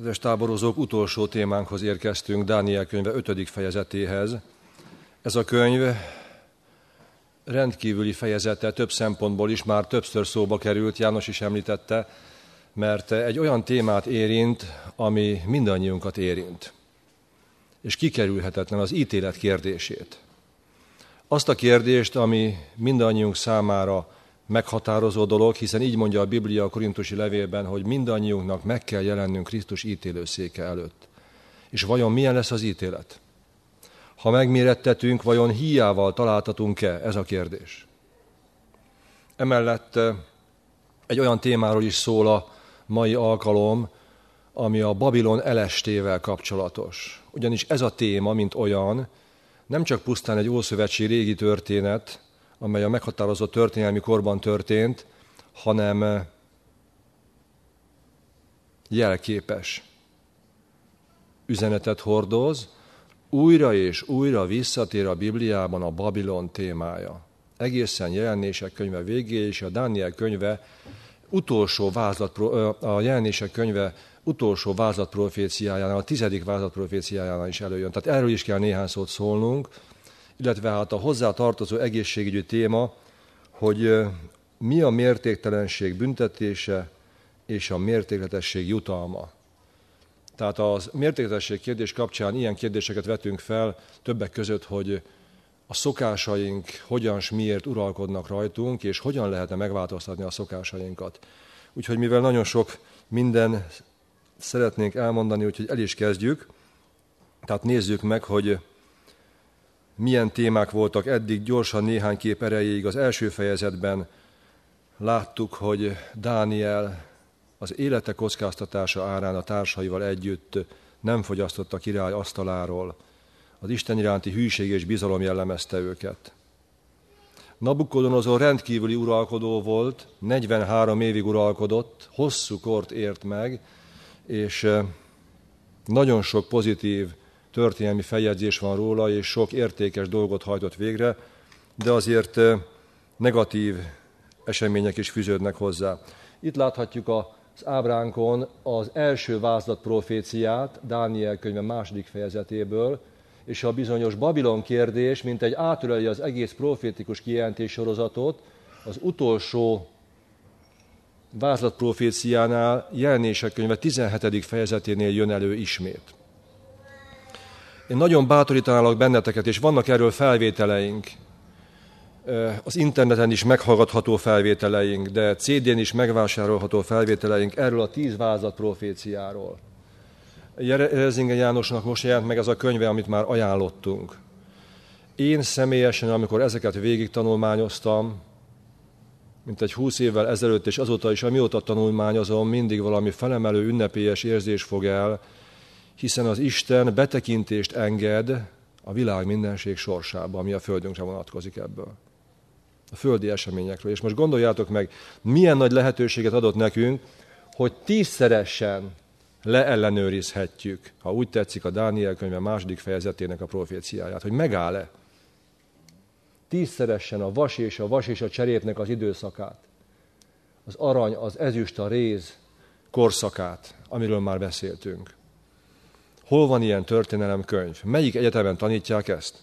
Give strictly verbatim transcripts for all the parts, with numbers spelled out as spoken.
Kedves táborozók, utolsó témánkhoz érkeztünk, Dániel könyve ötödik fejezetéhez. Ez a könyv rendkívüli fejezete több szempontból is, már többször szóba került, János is említette, mert egy olyan témát érint, ami mindannyiunkat érint. És kikerülhetetlen az ítélet kérdését. Azt a kérdést, ami mindannyiunk számára meghatározó dolog, hiszen így mondja a Biblia a korintusi levélben, hogy mindannyiunknak meg kell jelennünk Krisztus ítélőszéke előtt. És vajon milyen lesz az ítélet? Ha megmérettetünk, vajon híjával találtatunk-e? Ez a kérdés. Emellett egy olyan témáról is szól a mai alkalom, ami a Babilon elestével kapcsolatos. Ugyanis ez a téma, mint olyan, nem csak pusztán egy ószövetségi régi történet, amely a meghatározott történelmi korban történt, hanem jelképes üzenetet hordoz, újra és újra visszatér a Bibliában a Babilon témája. Egészen Jelenések könyve végéig, és a Dániel könyve utolsó vázlat, a Jelenések könyve utolsó vázlatproféciájánál, a tizedik vázlatproféciájánál is előjön. Tehát erről is kell néhány szót szólnunk, illetve hát a hozzá tartozó egészségügyi téma, hogy mi a mértéktelenség büntetése és a mértékletesség jutalma. Tehát a mértékletesség kérdés kapcsán ilyen kérdéseket vetünk fel többek között, hogy a szokásaink hogyan s miért uralkodnak rajtunk, és hogyan lehetne megváltoztatni a szokásainkat. Úgyhogy mivel nagyon sok minden szeretnénk elmondani, úgyhogy el is kezdjük. Tehát nézzük meg, hogy milyen témák voltak eddig, gyorsan néhány kép erejéig. Az első fejezetben láttuk, hogy Dániel az élete kockáztatása árán a társaival együtt nem fogyasztott a király asztaláról. Az Isten iránti hűség és bizalom jellemezte őket. Nabukodonozor rendkívüli uralkodó volt, negyvenhárom évig uralkodott, hosszú kort ért meg, és nagyon sok pozitív történelmi feljegyzés van róla, és sok értékes dolgot hajtott végre, de azért negatív események is fűződnek hozzá. Itt láthatjuk az ábránkon az első vázlat proféciát, Dániel könyve második fejezetéből, és a bizonyos Babilon kérdés, mint egy átöleli az egész profétikus kijelentés sorozatot, az utolsó vázlat proféciánál, Jelenések könyve tizenhetedik fejezeténél jön elő ismét. Én nagyon bátorítanálok benneteket, és vannak erről felvételeink, az interneten is meghallgatható felvételeink, de cé dén is megvásárolható felvételeink erről a tíz vázlat proféciáról. Rezingen Jánosnak most jelent meg ez a könyve, amit már ajánlottunk. Én személyesen, amikor ezeket végig tanulmányoztam, mint egy húsz évvel ezelőtt, és azóta is, amióta tanulmányozom, mindig valami felemelő ünnepélyes érzés fog el, hiszen az Isten betekintést enged a világ mindenség sorsába, ami a földünkre vonatkozik ebből. A földi eseményekről. És most gondoljátok meg, milyen nagy lehetőséget adott nekünk, hogy tízszeresen leellenőrizhetjük, ha úgy tetszik, a Dániel könyve második fejezetének a proféciáját, hogy megáll-e tízszeresen a vas és a vas és a cserépnek az időszakát, az arany, az ezüst, a réz korszakát, amiről már beszéltünk. Hol van ilyen történelemkönyv? Melyik egyetemen tanítják ezt?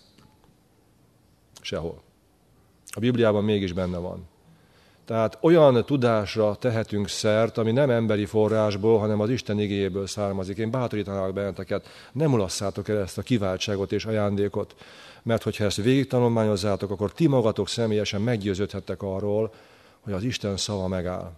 Sehol. A Bibliában mégis benne van. Tehát olyan tudásra tehetünk szert, ami nem emberi forrásból, hanem az Isten igéjéből származik. Én bátorítanálok benneteket, nem mulasszátok el ezt a kiváltságot és ajándékot, mert hogyha ezt végig tanulmányozzátok, akkor ti magatok személyesen meggyőződhettek arról, hogy az Isten szava megáll.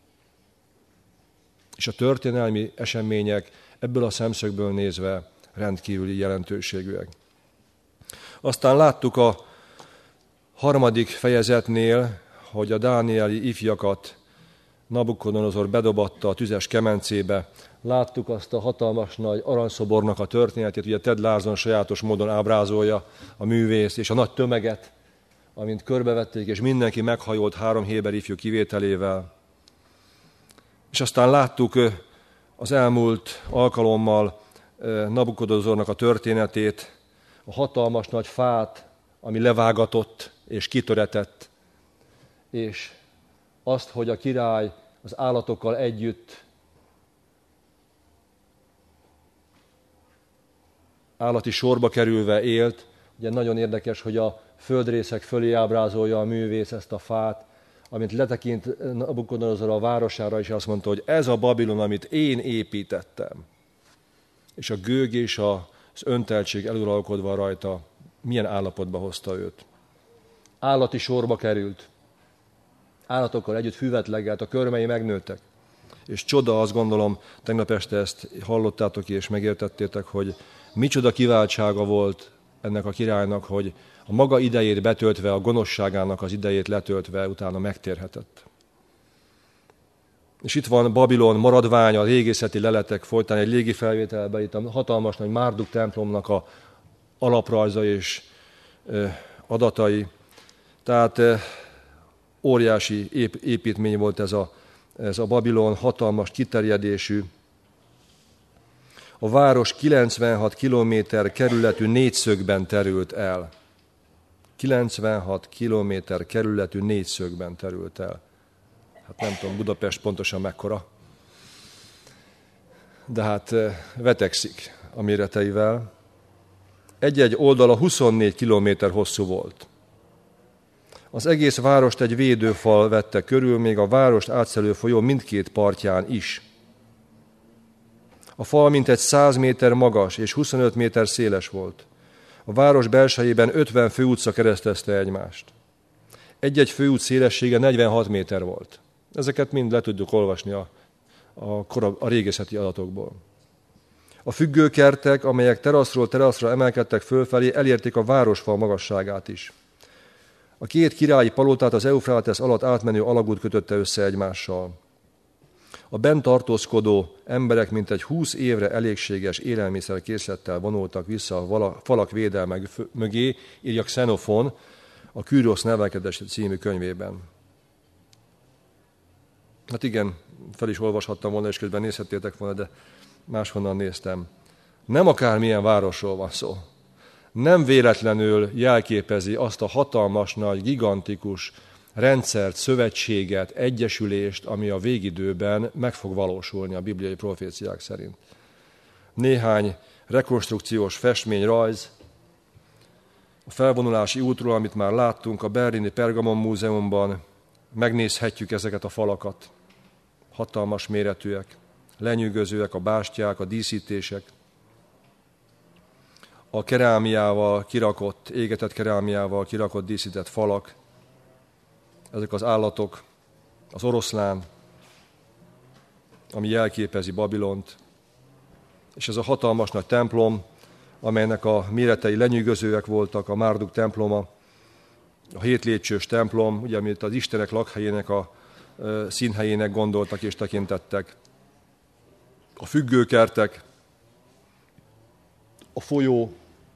És a történelmi események ebből a szemszögből nézve rendkívüli jelentőségűek. Aztán láttuk a harmadik fejezetnél, hogy a dánieli ifjakat Nabukodonozor bedobatta a tüzes kemencébe. Láttuk azt a hatalmas nagy aranyszobornak a történetét, ugye Ted Larson sajátos módon ábrázolja a művész, és a nagy tömeget, amint körbevették, és mindenki meghajolt három héber ifjú kivételével. És aztán láttuk az elmúlt alkalommal Nabukodonozornak a történetét, a hatalmas nagy fát, ami levágatott és kitöretett, és azt, hogy a király az állatokkal együtt állati sorba kerülve élt. Ugye nagyon érdekes, hogy a földrészek fölé ábrázolja a művész ezt a fát, amint letekint Nabukodonozor a városára, és azt mondta, hogy ez a Babilon, amit én építettem. És a gőg és az önteltség eluralkodva rajta milyen állapotba hozta őt. Állati sorba került. Állatokkal együtt füvet legelt, a körmei megnőttek. És csoda, azt gondolom, tegnap este ezt hallottátok és megértettétek, hogy micsoda kiváltsága volt ennek a királynak, hogy a maga idejét betöltve, a gonoszságának az idejét letöltve, utána megtérhetett. És itt van Babilon maradványa, a régészeti leletek folytán egy légi felvételben, itt a hatalmas nagy Márduk templomnak a alaprajza és adatai. Tehát óriási építmény volt ez a, ez a Babilon, hatalmas kiterjedésű. A város kilencvenhat kilométer kerületű négyszögben terült el. kilencvenhat kilométer kerületű négyszögben terült el. Hát nem tudom, Budapest pontosan mekkora. De hát vetekszik a méreteivel. Egy-egy oldala huszonnégy kilométer hosszú volt. Az egész várost egy védőfal vette körül, még a várost átszelő folyó mindkét partján is. A fal mintegy száz méter magas és huszonöt méter széles volt. A város belsejében ötven főutca keresztezte egymást. Egy-egy főút szélessége negyvenhat méter volt. Ezeket mind le tudjuk olvasni a, a, kora, a régészeti adatokból. A függőkertek, amelyek teraszról teraszra emelkedtek fölfelé, elérték a városfal magasságát is. A két királyi palotát az Eufrátesz alatt átmenő alagút kötötte össze egymással. A bent tartózkodó emberek mintegy húsz évre elégséges élelmiszerkészlettel vonultak vissza a falak védelme mögé, írja Xenofon a Kűrosz nevelkedés című könyvében. Hát igen, fel is olvashattam volna, és közben nézhettétek volna, de máshonnan néztem. Nem akármilyen városról van szó. Nem véletlenül jelképezi azt a hatalmas, nagy, gigantikus rendszert, szövetséget, egyesülést, ami a végidőben meg fog valósulni a bibliai proféciák szerint. Néhány rekonstrukciós festmény, rajz, a felvonulási útról, amit már láttunk a berlini Pergamon múzeumban, megnézhetjük ezeket a falakat. Hatalmas méretűek, lenyűgözőek a bástyák, a díszítések, a kerámiával kirakott, égetett kerámiával kirakott díszített falak, ezek az állatok, az oroszlán, ami jelképezi Babilont, és ez a hatalmas nagy templom, amelynek a méretei lenyűgözőek voltak, a Márduk temploma, a hétlépcsős templom, ugye, amit az istenek lakhelyének, a színhelyének gondoltak és tekintettek, a függőkertek, a folyó,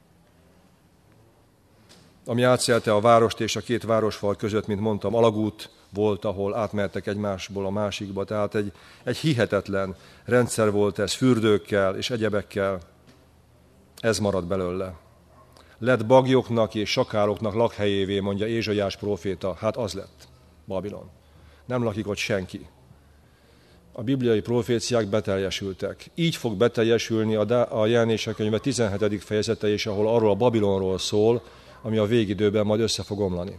ami átszelte a várost és a két városfal között, mint mondtam, alagút volt, ahol átmertek egymásból a másikba. Tehát egy, egy hihetetlen rendszer volt ez, fürdőkkel és egyebekkel. Ez maradt belőle. Lett bagyoknak és sakáloknak lakhelyévé, mondja Ézsaiás próféta. Hát az lett Babilon. Nem lakik ott senki. A bibliai proféciák beteljesültek. Így fog beteljesülni a, a Jelenések könyve tizenhetedik fejezete is, ahol arról a Babilonról szól, ami a végidőben majd össze fog omlani.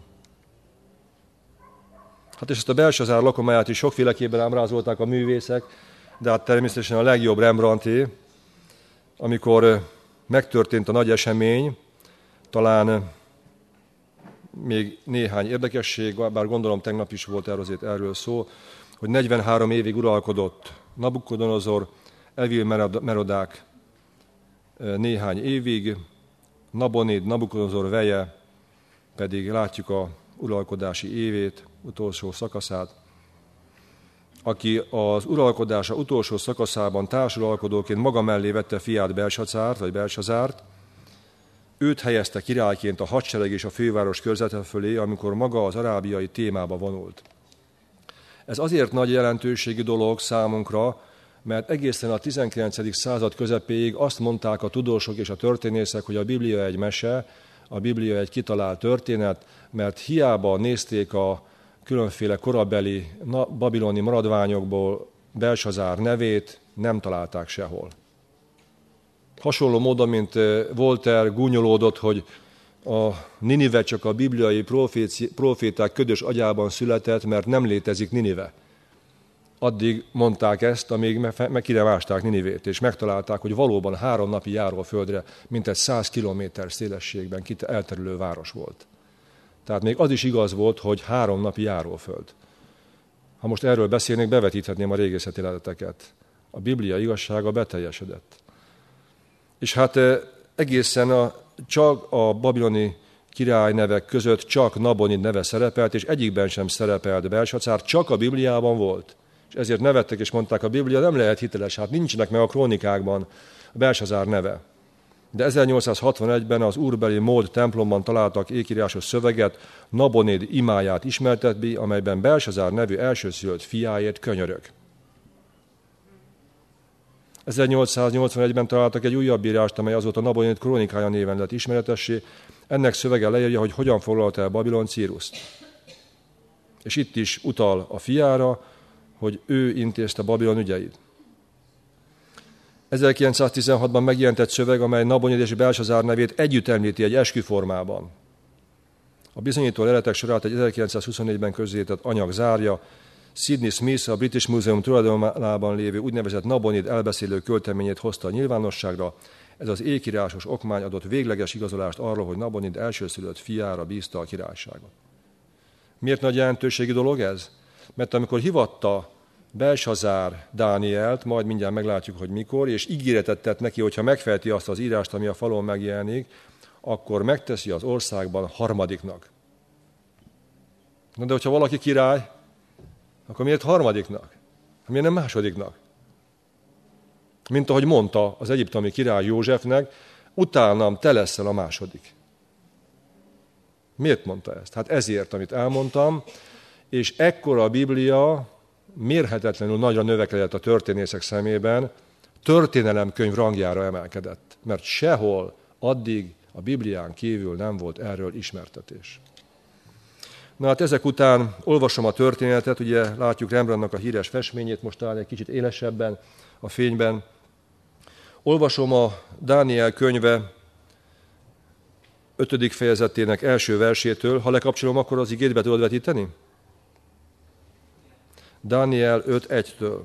Hát és ezt a Belsazár lakomáját is sokféleképpen ábrázolták a művészek, de hát természetesen a legjobb Rembrandté, amikor megtörtént a nagy esemény, talán még néhány érdekesség, bár gondolom tegnap is volt erről, azért erről szó, hogy negyvenhárom évig uralkodott Nabukodonozor, Evil Merodák néhány évig, Nabonid, Nabukodonozor veje, pedig látjuk a uralkodási évét, utolsó szakaszát, aki az uralkodása utolsó szakaszában társuralkodóként maga mellé vette fiát Belsazárt, vagy Belsazárt, őt helyezte királyként a hadsereg és a főváros körzete fölé, amikor maga az arábiai témába vonult. Ez azért nagy jelentőségű dolog számunkra, mert egészen a tizenkilencedik század közepéig azt mondták a tudósok és a történészek, hogy a Biblia egy mese, a Biblia egy kitalált történet, mert hiába nézték a különféle korabeli babiloni maradványokból Belsazár nevét, nem találták sehol. Hasonló módon, mint Voltaire gúnyolódott, hogy a Ninive csak a bibliai proféták ködös agyában született, mert nem létezik Ninive. Addig mondták ezt, amíg meg ki nem ásták Ninivét, és megtalálták, hogy valóban három napi járóföldre mintegy száz kilométer szélességben elterülő város volt. Tehát még az is igaz volt, hogy három napi járóföld. Ha most erről beszélnék, bevetíthetném a régészeti leleteket. A Biblia igazsága beteljesedett. És hát egészen a, csak a babiloni király nevek között csak Nabonid neve szerepelt, és egyikben sem szerepelt Belsacár, csak a Bibliában volt. És ezért nevettek és mondták, a Biblia nem lehet hiteles, hát nincsenek meg a krónikákban a Belsazár neve. De ezernyolcszázhatvanegyben az úrbeli Mód templomban találtak ékírásos szöveget, Nabonid imáját ismertetbi, amelyben Belsazár nevű elsőszülött fiáért könyörög. ezernyolcszáznyolcvanegyben találtak egy újabb írást, amely azóta Nabonid krónikája néven lett ismeretessé. Ennek szövege leírja, hogy hogyan foglalta el Babilon Círuszt. És itt is utal a fiára, hogy ő intézte Babilon ügyeit. ezerkilencszáztizenhatban megjelent egy szöveg, amely Nabonid és Belsazár nevét együtt említi egy esküformában. A bizonyító leletek sorát egy ezerkilencszázhuszonnégyben közzétett anyag zárja. Sydney Smith a British Museum tulajdonában lévő úgynevezett Nabonid elbeszélő költeményét hozta a nyilvánosságra. Ez az ékírásos okmány adott végleges igazolást arról, hogy Nabonid elsőszülött fiára bízta a királyságot. Miért nagy jelentőségi dolog ez? Mert amikor hivatta Belsazár Dánielt, majd mindjárt meglátjuk, hogy mikor, és ígéretet tett neki, hogyha megfejti azt az írást, ami a falon megjelenik, akkor megteszi az országban harmadiknak. Na de hogyha valaki király, akkor miért harmadiknak? Miért nem másodiknak? Mint ahogy mondta az egyiptomi király Józsefnek, utánam te leszel a második. Miért mondta ezt? Hát ezért, amit elmondtam, és ekkor a Biblia mérhetetlenül nagyra növekedett a történészek szemében, történelemkönyv rangjára emelkedett, mert sehol addig a Biblián kívül nem volt erről ismertetés. Na hát ezek után olvasom a történetet, ugye látjuk Rembrandtnak a híres festményét, most talán egy kicsit élesebben a fényben. Olvasom a Dániel könyve ötödik fejezetének első versétől. Ha lekapcsolom, akkor az igét be tudod vetíteni? Dániel öt egytől.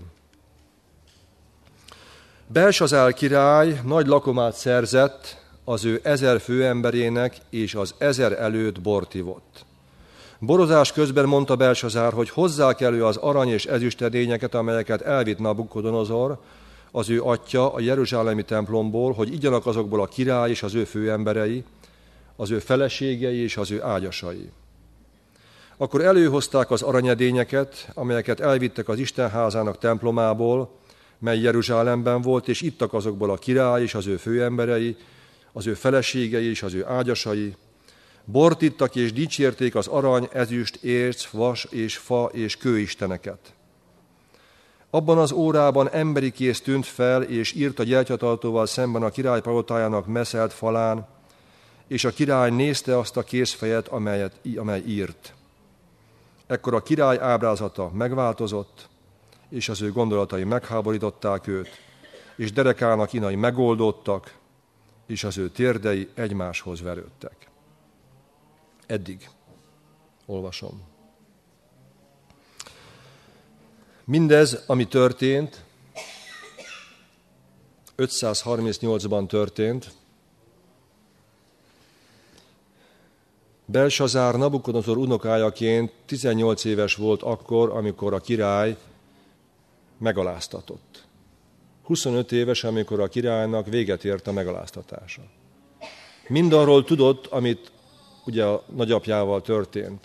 Belsazár király nagy lakomát szerzett az ő ezer főemberének, és az ezer előtt bort ivott. Borozás közben mondta Belsazár, hogy hozzák elő az arany és ezüst edényeket, amelyeket elvitt Nabukodonozor, az ő atya a jeruzsálemi templomból, hogy igyanak azokból a király és az ő főemberei, az ő feleségei és az ő ágyasai. Akkor előhozták az aranyedényeket, amelyeket elvittek az Istenházának templomából, mely Jeruzsálemben volt, és ittak azokból a király és az ő főemberei, az ő feleségei és az ő ágyasai. Bort ittak és dicsérték az arany, ezüst, érc, vas és fa és kőisteneket. Abban az órában emberi kéz tűnt fel, és írt a gyertyatartóval szemben a király palotájának meszelt falán, és a király nézte azt a kézfejet, amelyet, amely írt. Ekkor a király ábrázata megváltozott, és az ő gondolatai megháborították őt, és derekának inai megoldódtak, és az ő térdei egymáshoz verődtek. Eddig olvasom. Mindez, ami történt, ötszázharmincnyolcban történt. Belsazár Nabukodonozor unokájaként tizennyolc éves volt akkor, amikor a király megaláztatott. huszonöt éves, amikor a királynak véget ért a megaláztatása. Mindarról tudott, amit ugye a nagyapjával történt.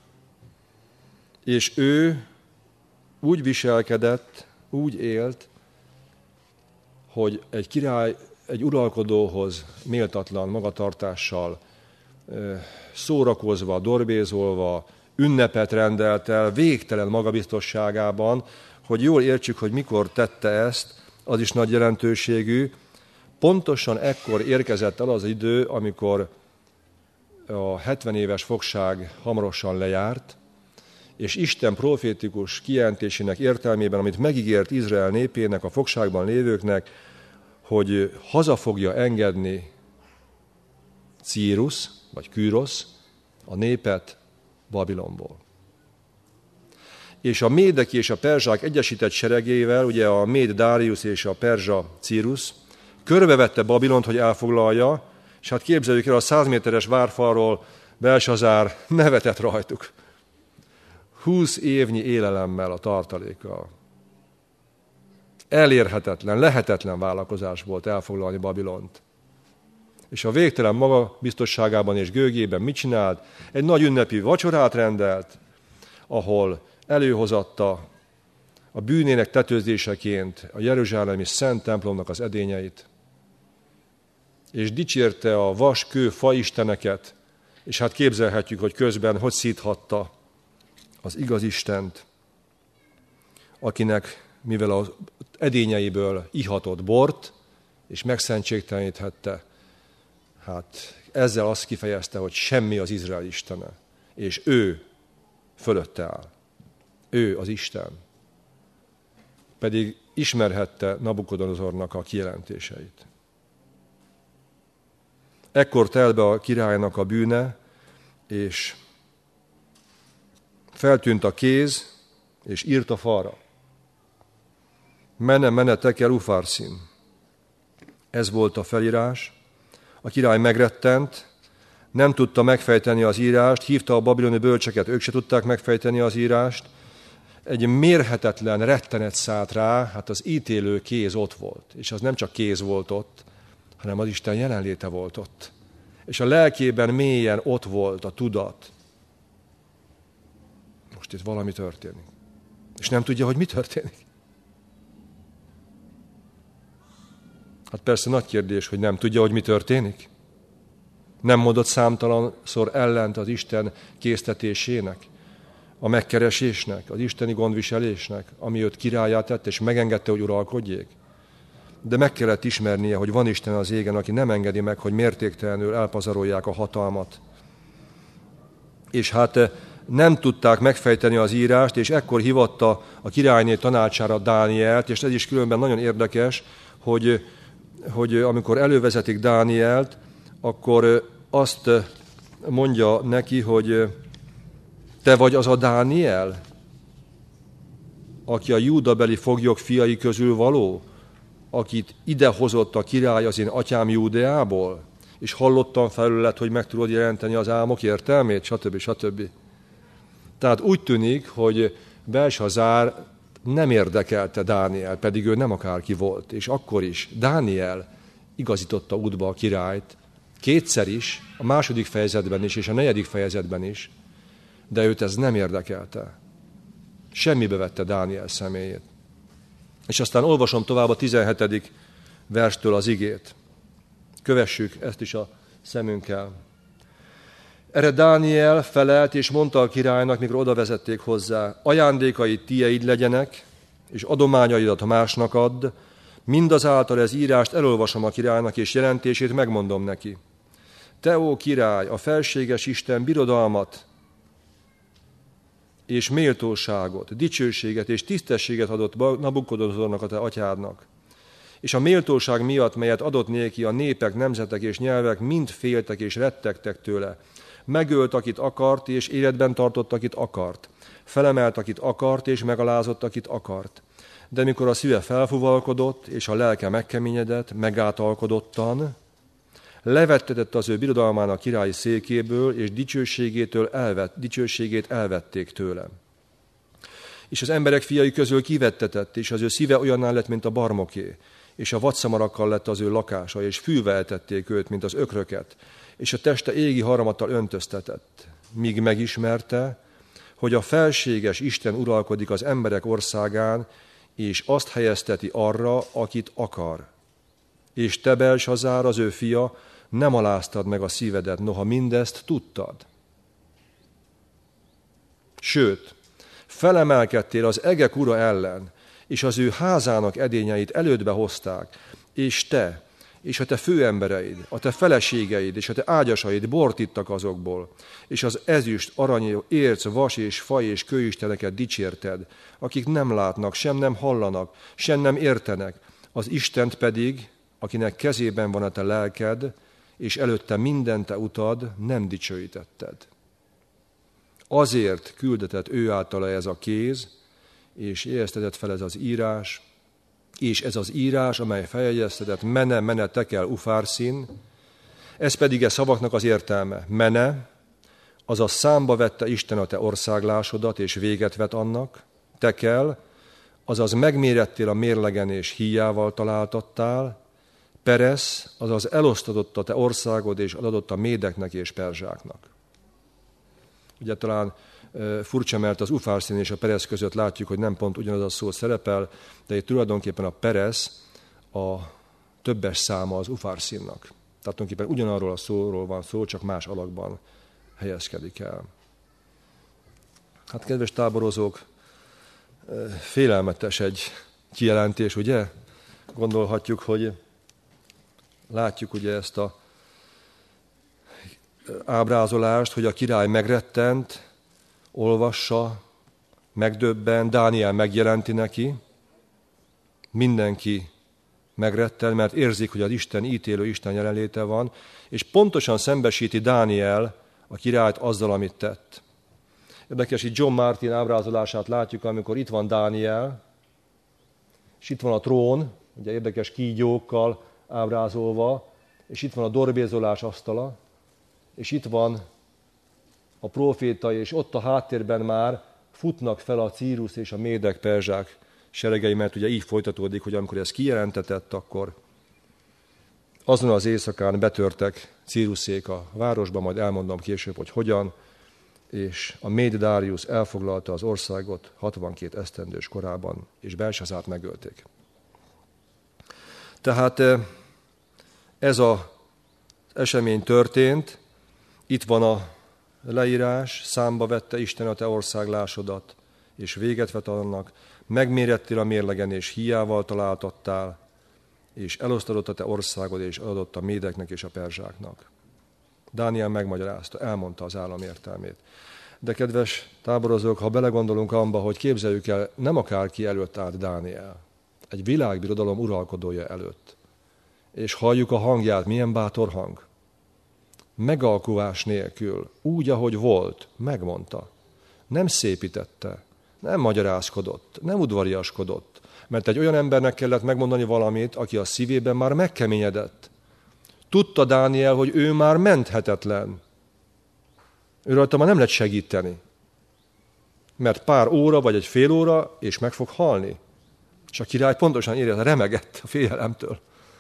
És ő úgy viselkedett, úgy élt, hogy egy király, egy uralkodóhoz méltatlan magatartással, szórakozva, dorbézolva, ünnepet rendelt el, végtelen magabiztosságában, hogy jól értsük, hogy mikor tette ezt, az is nagy jelentőségű. Pontosan ekkor érkezett el az idő, amikor a hetven éves fogság hamarosan lejárt, és Isten profétikus kijelentésének értelmében, amit megígért Izrael népének, a fogságban lévőknek, hogy haza fogja engedni Círus, vagy Kűrosz a népet Babilonból. És a médek és a perzsák egyesített seregével, ugye a méd Dáriusz és a perzsa Círus körbevette Babilont, hogy elfoglalja, és hát képzeljük el, a száz méteres várfalról Belsazár nevetett rajtuk. Húsz évnyi élelemmel a tartalékkal. Elérhetetlen, lehetetlen vállalkozás volt elfoglalni Babilont. És a végtelen magabiztosságában és gőgében mit csinált? Egy nagy ünnepi vacsorát rendelt, ahol előhozatta a bűnének tetőzéseként a jeruzsálemi szent templomnak az edényeit, és dicsérte a vas, kő, faisteneket, és hát képzelhetjük, hogy közben hogy szíthatta az igaz Istent, akinek, mivel az edényeiből ihatott bort, és megszentségteleníthette, hát ezzel azt kifejezte, hogy semmi az Izrael istene, és ő fölötte áll. Ő az Isten. Pedig ismerhette Nabukodonozornak a kijelentéseit. Ekkor telt be a királynak a bűne, és feltűnt a kéz, és írt a falra. Mene, mene, tekel ufarszin. Ez volt a felírás. A király megrettent, nem tudta megfejteni az írást, hívta a babiloni bölcseket, ők se tudták megfejteni az írást. Egy mérhetetlen rettenet szállt rá, hát az ítélő kéz ott volt. És az nem csak kéz volt ott, hanem az Isten jelenléte volt ott. És a lelkében mélyen ott volt a tudat. Most itt valami történik. És nem tudja, hogy mi történik. Hát persze nagy kérdés, hogy nem tudja, hogy mi történik. Nem mondott számtalanszor ellent az Isten késztetésének, a megkeresésnek, az isteni gondviselésnek, ami őt királlyá tett, és megengedte, hogy uralkodjék. De meg kellett ismernie, hogy van Isten az égen, aki nem engedi meg, hogy mértéktelenül elpazarolják a hatalmat. És hát nem tudták megfejteni az írást, és ekkor hívatta a királyné tanácsára Dánielt, és ez is különben nagyon érdekes, hogy, hogy amikor elővezetik Dánielt, akkor azt mondja neki, hogy te vagy az a Dániel, aki a júdabeli foglyok fiai közül való, akit idehozott a király az én atyám Júdeából, és hallottam felőled, hogy meg tudod jelenteni az álmok értelmét, stb. stb. Tehát úgy tűnik, hogy Belsazár nem érdekelte Dániel, pedig ő nem akárki volt, és akkor is Dániel igazította útba a királyt, kétszer is, a második fejezetben is, és a negyedik fejezetben is, de őt ez nem érdekelte. Semmibe vette Dániel személyét. És aztán olvasom tovább a tizenhetedik verstől az igét. Kövessük ezt is a szemünkkel. Erre Dániel felelt, és mondta a királynak, mikor oda vezették hozzá, ajándékaid tieid legyenek, és adományaidat másnak add, mindazáltal ez írást elolvasom a királynak, és jelentését megmondom neki. Te, ó király, a felséges Isten birodalmat és méltóságot, dicsőséget és tisztességet adott Nabukodonozornak, a te atyádnak. És a méltóság miatt, melyet adott néki, a népek, nemzetek és nyelvek mind féltek és rettegtek tőle. Megölt, akit akart, és életben tartott, akit akart. Felemelt, akit akart, és megalázott, akit akart. De mikor a szíve felfuvalkodott, és a lelke megkeményedett, megátalkodottan, levettetett az ő birodalmának királyi székéből, és dicsőségétől elvett, dicsőségét elvették tőle. És az emberek fiai közül kivettetett, és az ő szíve olyanná lett, mint a barmoké, és a vadszamarakkal lett az ő lakása, és fűve eltették őt, mint az ökröket, és a teste égi harmattal öntöztetett, míg megismerte, hogy a felséges Isten uralkodik az emberek országán, és azt helyezteti arra, akit akar. És te, Belsazár, az ő fia, nem aláztad meg a szívedet, noha mindezt tudtad. Sőt, felemelkedtél az egek ura ellen, és az ő házának edényeit elődbe hozták, és te, és a te főembereid, a te feleségeid, és a te ágyasaid bort ittak azokból, és az ezüst, arany, érc, vas és faj és kőisteneket dicsérted, akik nem látnak, sem nem hallanak, sem nem értenek, az Istent pedig, akinek kezében van a te lelked, és előtte mindent te utad, nem dicsőítetted. Azért küldetett ő általa ez a kéz, és éheztetett fel ez az írás, és ez az írás, amely feljegyeztetett, mene, mene, tekel, ufárszín, ez pedig e szavaknak az értelme. Mene, azaz számba vette Isten a te országlásodat, és véget vet annak, tekel, azaz megmérettél a mérlegen, és híjával találtattál, peresz, azaz elosztatott a te országod, és adott a médeknek és perzsáknak. Ugye talán e, furcsa, mert az ufárszín és a peresz között látjuk, hogy nem pont ugyanaz a szó szerepel, de itt tulajdonképpen a peresz a többes száma az ufárszínnak. Tehát tulajdonképpen ugyanarról a szóról van szó, csak más alakban helyezkedik el. Hát kedves táborozók, félelmetes egy kijelentés, ugye? Gondolhatjuk, hogy látjuk ugye ezt a ábrázolást, hogy a király megrettent, olvassa, megdöbben, Dániel megjelenti neki, mindenki megretten, mert érzik, hogy az Isten ítélő Isten jelenléte van, és pontosan szembesíti Dániel a királyt azzal, amit tett. Érdekes, itt John Martin ábrázolását látjuk, amikor itt van Dániel, és itt van a trón, ugye érdekes kígyókkal ábrázolva, és itt van a dorbézolás asztala, és itt van a próféta, és ott a háttérben már futnak fel a Círus és a médek, perzsák seregei, mert ugye így folytatódik, hogy amikor ez kijelentetett, akkor azon az éjszakán betörtek Círuszék a városba, majd elmondom később, hogy hogyan, és a méd Dáriusz elfoglalta az országot hatvankét esztendős korában, és Belsazárt megölték. Tehát ez az esemény történt, itt van a leírás, számba vette Isten a te országlásodat, és véget vet annak, megmérettél a mérlegen, és híjával találtattál, és elosztadott a te országod, és adott a médeknek és a perzsáknak. Dániel megmagyarázta, elmondta az állam értelmét. De kedves táborozók, ha belegondolunk abba, hogy képzeljük el, nem akárki előtt állt Dániel, egy világbirodalom uralkodója előtt, és halljuk a hangját, milyen bátor hang. Megalkuvás nélkül, úgy, ahogy volt, megmondta. Nem szépítette, nem magyarázkodott, nem udvariaskodott, mert egy olyan embernek kellett megmondani valamit, aki a szívében már megkeményedett. Tudta Dániel, hogy ő már menthetetlen. Ő rajta már nem lehet segíteni. Mert pár óra, vagy egy fél óra, és meg fog halni. És a király pontosan érezte, remegett a félelemtől.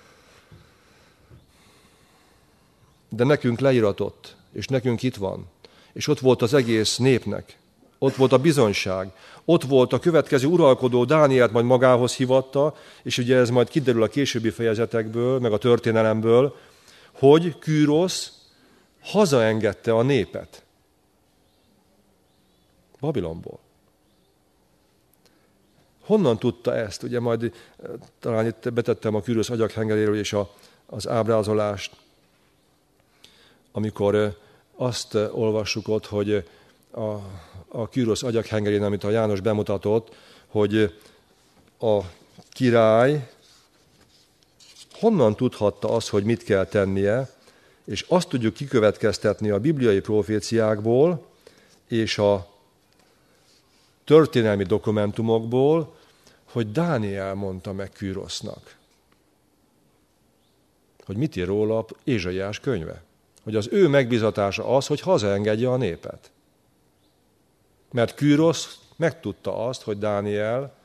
De nekünk leíratott, és nekünk itt van. És ott volt az egész népnek. Ott volt a bizonyság. Ott volt a következő uralkodó, Dánielt majd magához hívatta, és ugye ez majd kiderül a későbbi fejezetekből, meg a történelemből, hogy Kűrosz hazaengedte a népet Babilonból. Honnan tudta ezt? Ugye majd talán itt betettem a Kűrosz agyaghengeréről és a, az ábrázolást, amikor azt olvassuk ott, hogy a, a Kűrosz agyaghengerén, amit a János bemutatott, hogy a király honnan tudhatta azt, hogy mit kell tennie, és azt tudjuk kikövetkeztetni a bibliai proféciákból és a történelmi dokumentumokból, hogy Dániel mondta meg Kűrosznak, hogy mit ír róla Ézsaiás könyve. Hogy az ő megbízatása az, hogy hazaengedje a népet. Mert Kűrosz megtudta azt, hogy Dániel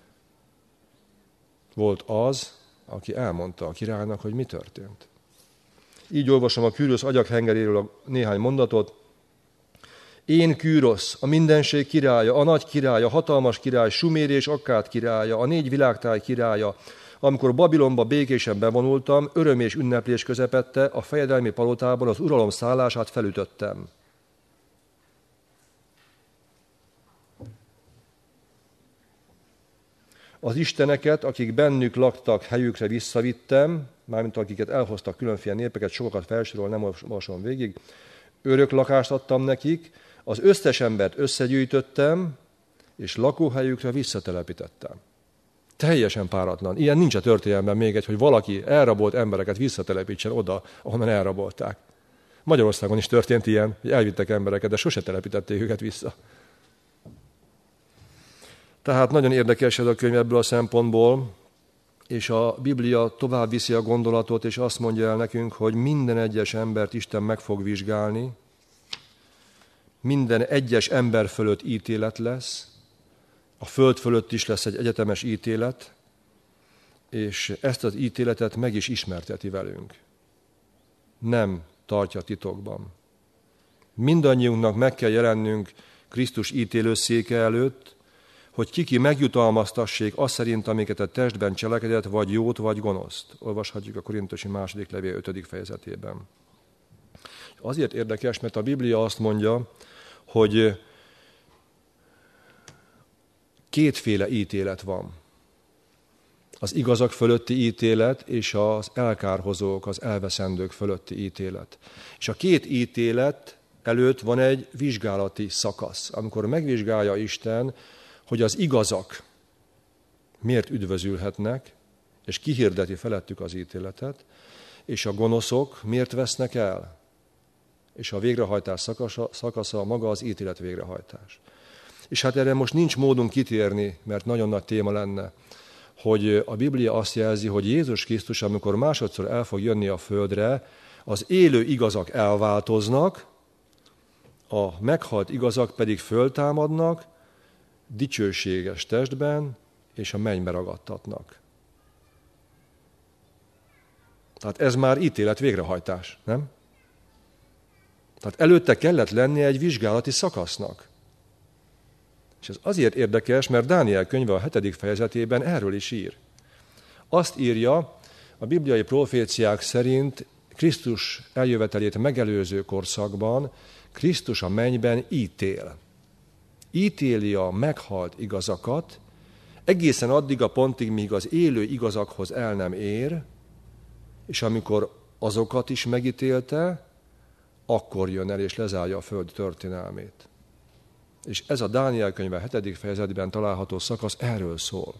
volt az, aki elmondta a királynak, hogy mi történt. Így olvasom a Kűrosz agyaghengeréről a néhány mondatot. Én Kűrosz, a mindenség királya, a nagy király, a hatalmas király, Sumér és Akkád királya, a négy világtáj királya, amikor Babilonba békésen bevonultam, öröm és ünneplés közepette, a fejedelmi palotában az uralom szállását felütöttem. Az isteneket, akik bennük laktak, helyükre visszavittem, mármint akiket elhoztak különféle népeket, sokakat felsorol, nem olvasom végig, örök lakást adtam nekik, az összes embert összegyűjtöttem, és lakóhelyükre visszatelepítettem. Teljesen páratlan. Ilyen nincs a történelemben még egy, hogy valaki elrabolt embereket visszatelepítsen oda, ahonnan elrabolták. Magyarországon is történt ilyen, hogy elvittek embereket, de sose telepítették őket vissza. Tehát nagyon érdekes ez a könyv ebből a szempontból, és a Biblia tovább viszi a gondolatot, és azt mondja el nekünk, hogy minden egyes embert Isten meg fog vizsgálni, minden egyes ember fölött ítélet lesz, a föld fölött is lesz egy egyetemes ítélet, és ezt az ítéletet meg is ismerteti velünk. Nem tartja titokban. Mindannyiunknak meg kell jelennünk Krisztus ítélőszéke előtt, hogy kiki megjutalmaztassék azt szerint, amiket a testben cselekedett, vagy jót, vagy gonoszt. Olvashatjuk a Korintusi második levél ötödik fejezetében. Azért érdekes, mert a Biblia azt mondja, hogy kétféle ítélet van. Az igazak fölötti ítélet és az elkárhozók, az elveszendők fölötti ítélet. És a két ítélet előtt van egy vizsgálati szakasz, amikor megvizsgálja Isten, hogy az igazak miért üdvözülhetnek, és kihirdeti felettük az ítéletet, és a gonoszok miért vesznek el. És a végrehajtás szakasza, szakasza maga az ítélet végrehajtás. És hát erre most nincs módunk kitérni, mert nagyon nagy téma lenne, hogy a Biblia azt jelzi, hogy Jézus Krisztus, amikor másodszor el fog jönni a földre, az élő igazak elváltoznak, a meghalt igazak pedig föltámadnak, dicsőséges testben, és a mennybe ragadtatnak. Tehát ez már ítélet végrehajtás, nem? Tehát előtte kellett lennie egy vizsgálati szakasznak. És ez azért érdekes, mert Dániel könyve a hetedik fejezetében erről is ír. Azt írja, a bibliai proféciák szerint Krisztus eljövetelét megelőző korszakban Krisztus a mennyben ítél. Ítéli a meghalt igazakat, egészen addig a pontig, míg az élő igazakhoz el nem ér, és amikor azokat is megítélte, akkor jön el és lezárja a föld történelmét. És ez a Dániel könyve hetedik fejezetben található szakasz erről szól.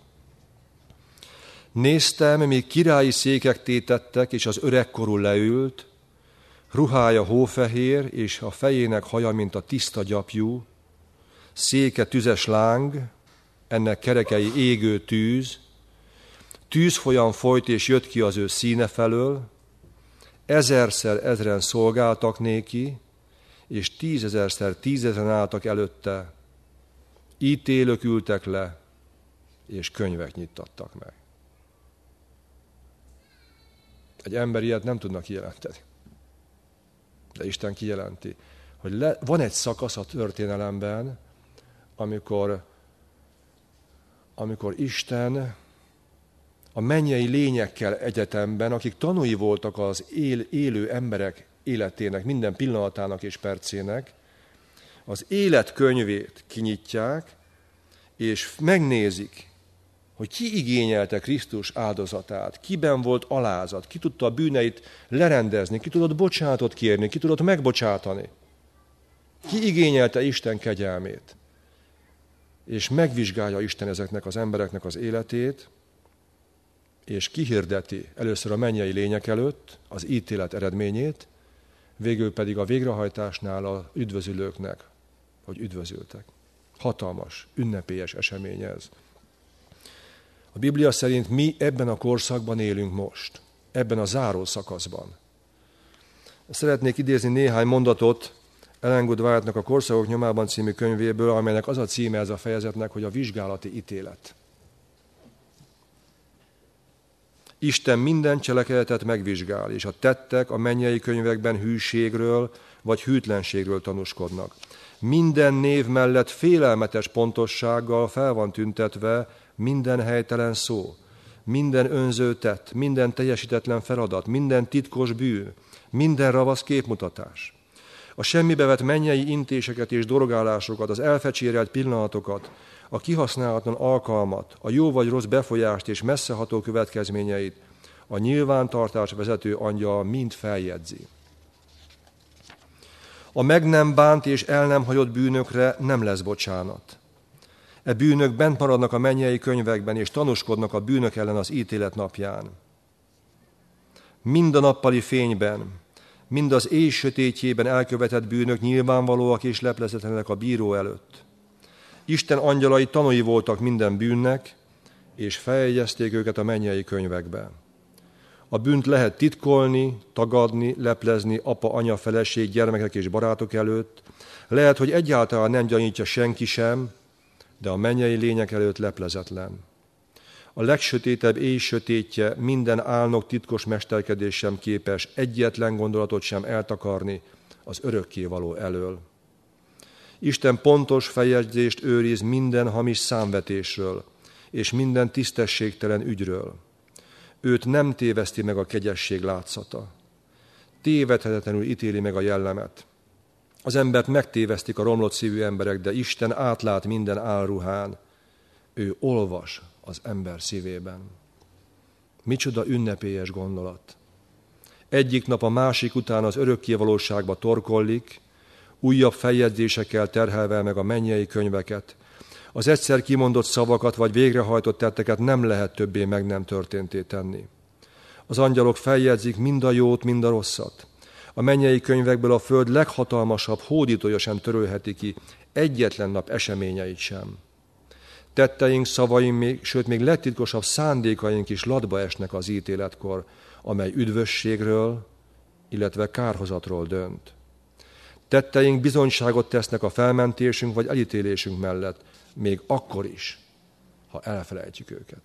Néztem, míg királyi székek tétettek, és az öregkorú leült, ruhája hófehér, és a fejének haja, mint a tiszta gyapjú, széke tüzes láng, ennek kerekei égő tűz, tűzfolyam folyt és jött ki az ő színe felől, ezerszer ezren szolgáltak néki, és tízezerszer tízezren álltak előtte, ítélők ültek le, és könyvek nyittattak meg. Egy ember ilyet nem tudna kijelenteni. De Isten kijelenti, hogy le, van egy szakasz a történelemben, amikor, amikor Isten a mennyei lényekkel egyetemben, akik tanúi voltak az él, élő emberek életének, minden pillanatának és percének, az életkönyvét kinyitják, és megnézik, hogy ki igényelte Krisztus áldozatát, kiben volt alázat, ki tudta a bűneit lerendezni, ki tudott bocsánatot kérni, ki tudott megbocsátani. Ki igényelte Isten kegyelmét. És megvizsgálja Isten ezeknek az embereknek az életét, és kihirdeti először a mennyei lények előtt az ítélet eredményét, végül pedig a végrehajtásnál az üdvözülőknek, hogy üdvözültek. Hatalmas, ünnepélyes esemény ez. A Biblia szerint mi ebben a korszakban élünk most, ebben a záró szakaszban. Szeretnék idézni néhány mondatot Ellen Good Wyattnak a Korszakok nyomában című könyvéből, amelynek az a címe ez a fejezetnek, hogy a vizsgálati ítélet. Isten minden cselekedetet megvizsgál, és a tettek a mennyei könyvekben hűségről vagy hűtlenségről tanúskodnak. Minden név mellett félelmetes pontossággal fel van tüntetve minden helytelen szó, minden önző tett, minden teljesítetlen feladat, minden titkos bűn, minden ravasz képmutatás. A semmibe vett mennyei intéseket és dorgálásokat, az elfecsérelt pillanatokat, a kihasználatlan alkalmat, a jó vagy rossz befolyást és messzeható következményeit a nyilvántartás vezető angyal mind feljegyzi. A meg nem bánt és el nem hagyott bűnökre nem lesz bocsánat. E bűnök bent maradnak a mennyei könyvekben, és tanúskodnak a bűnök ellen az ítélet napján. Mind a nappali fényben, mind az éj sötétjében elkövetett bűnök nyilvánvalóak és leplezetlenek a bíró előtt. Isten angyalai tanúi voltak minden bűnnek, és feljegyezték őket a mennyei könyvekbe. A bűnt lehet titkolni, tagadni, leplezni apa, anya, feleség, gyermekek és barátok előtt. Lehet, hogy egyáltalán nem gyanítja senki sem, de a mennyei lények előtt leplezetlen. A legsötétebb éj sötétje minden álnok titkos mesterkedés sem képes egyetlen gondolatot sem eltakarni az örökkévaló elől. Isten pontos feljegyzést őriz minden hamis számvetésről és minden tisztességtelen ügyről. Őt nem téveszti meg a kegyesség látszata. Tévedhetetlenül ítéli meg a jellemet. Az embert megtévesztik a romlott szívű emberek, de Isten átlát minden álruhán. Ő olvas az ember szívében. Micsoda ünnepélyes gondolat. Egyik nap a másik után az örökkévalóságba torkollik, újabb feljegyzésekkel terhelve meg a mennyei könyveket. Az egyszer kimondott szavakat vagy végrehajtott tetteket nem lehet többé meg nem történté tenni. Az angyalok feljegyzik mind a jót, mind a rosszat. A mennyei könyvekből a föld leghatalmasabb hódítója sem törölheti ki egyetlen nap eseményeit sem. Tetteink, szavaink, még, sőt még legtitkosabb szándékaink is latba esnek az ítéletkor, amely üdvösségről, illetve kárhozatról dönt. Tetteink bizonyságot tesznek a felmentésünk vagy elítélésünk mellett, még akkor is, ha elfelejtjük őket.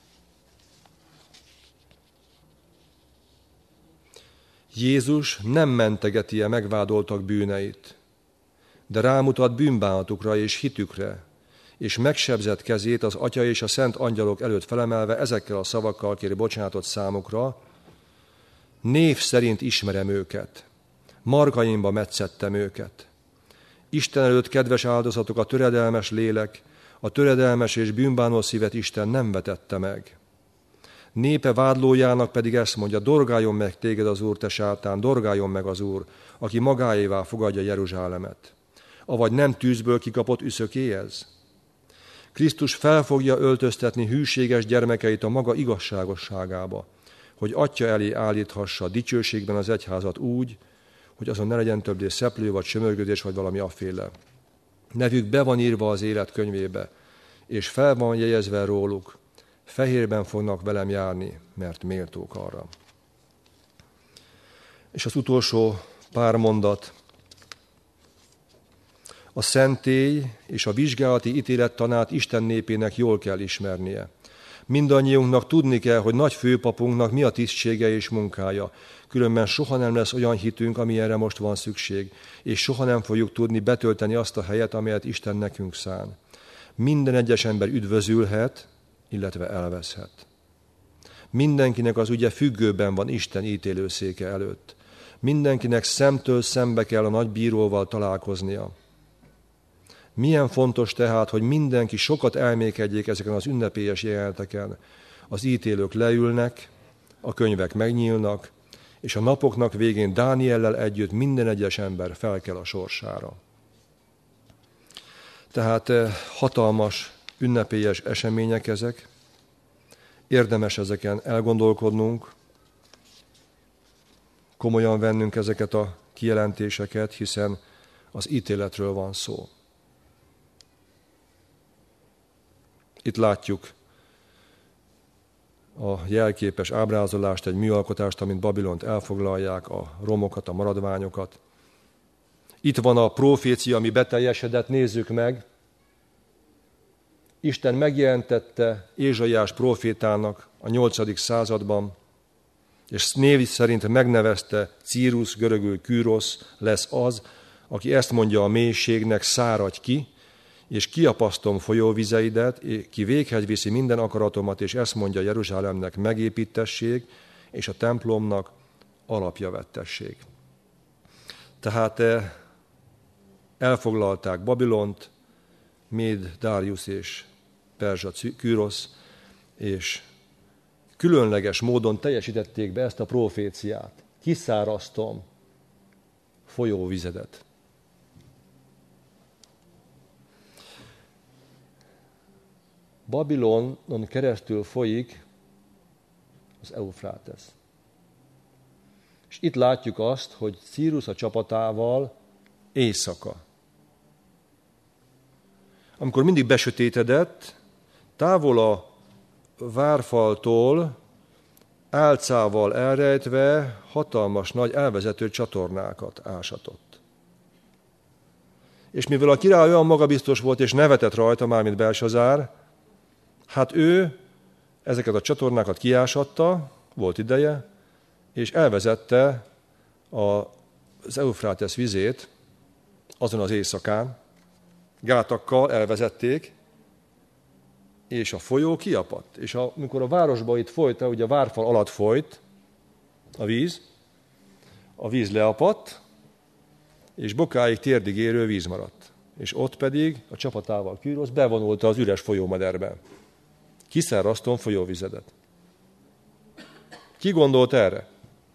Jézus nem mentegeti a megvádoltak bűneit, de rámutat bűnbánatukra és hitükre, és megsebzett kezét az Atya és a szent angyalok előtt felemelve ezekkel a szavakkal kéri bocsánatot számukra: név szerint ismerem őket, markaimba metszettem őket. Isten előtt kedves áldozatok a töredelmes lélek, a töredelmes és bűnbánó szívet Isten nem vetette meg. Népe vádlójának pedig ezt mondja: dorgáljon meg téged az Úr, te sátán, dorgáljon meg az Úr, aki magáévá fogadja Jeruzsálemet. Avagy nem tűzből kikapott üszöké ez? Krisztus fel fogja öltöztetni hűséges gyermekeit a maga igazságosságába, hogy Atya elé állíthassa dicsőségben az egyházat úgy, hogy azon ne legyen többé szeplő, vagy sömörgődés, vagy valami afféle. Nevük be van írva az élet könyvébe, és fel van jegyezve róluk, fehérben fognak velem járni, mert méltók arra. És az utolsó pár mondat. A szentély és a vizsgálati ítélettanát Isten népének jól kell ismernie. Mindannyiunknak tudni kell, hogy nagy főpapunknak mi a tisztsége és munkája. Különben soha nem lesz olyan hitünk, amilyenre most van szükség, és soha nem fogjuk tudni betölteni azt a helyet, amelyet Isten nekünk szán. Minden egyes ember üdvözülhet, illetve elveszhet. Mindenkinek az ügye függőben van Isten ítélőszéke előtt. Mindenkinek szemtől szembe kell a nagy bíróval találkoznia. Milyen fontos tehát, hogy mindenki sokat elmékedjék ezeken az ünnepélyes jeleneteken. Az ítélők leülnek, a könyvek megnyílnak, és a napoknak végén Dániellel együtt minden egyes ember felkel a sorsára. Tehát hatalmas, ünnepélyes események ezek. Érdemes ezeken elgondolkodnunk, komolyan vennünk ezeket a kijelentéseket, hiszen az ítéletről van szó. Itt látjuk a jelképes ábrázolást, egy műalkotást, amint Babilont elfoglalják, a romokat, a maradványokat. Itt van a profécia, ami beteljesedett, nézzük meg. Isten megjelentette Ézsaiás profétának a nyolcadik században, és név szerint megnevezte Círus, görögül Kűrosz lesz az, aki ezt mondja a mélységnek: száradj ki, és kiapasztom folyóvizeidet, ki véghez viszi minden akaratomat, és ezt mondja Jeruzsálemnek: megépítessék, és a templomnak alapja vettessék. Tehát elfoglalták Babilont, Méd, Dáriusz és Perzsa Kűrosz, és különleges módon teljesítették be ezt a proféciát. Kiszárasztom folyóvizedet. Babilonon keresztül folyik az Eufrátesz. És itt látjuk azt, hogy Círus a csapatával éjszaka. Amikor mindig besötétedett, távol a várfaltól álcával elrejtve hatalmas nagy elvezető csatornákat ásatott. És mivel a király olyan magabiztos volt és nevetett rajta, mármint Belsazár, hát ő ezeket a csatornákat kiásatta, volt ideje, és elvezette az Eufrátesz vizét azon az éjszakán, gátakkal elvezették, és a folyó kiapadt. És amikor a városba itt folyt, ugye a várfal alatt folyt a víz, a víz leapadt, és bokáig térdig érő víz maradt. És ott pedig a csapatával Kűrosz bevonulta az üres folyómederbe. Kiszárasztom folyóvizedet. Ki gondolt erre?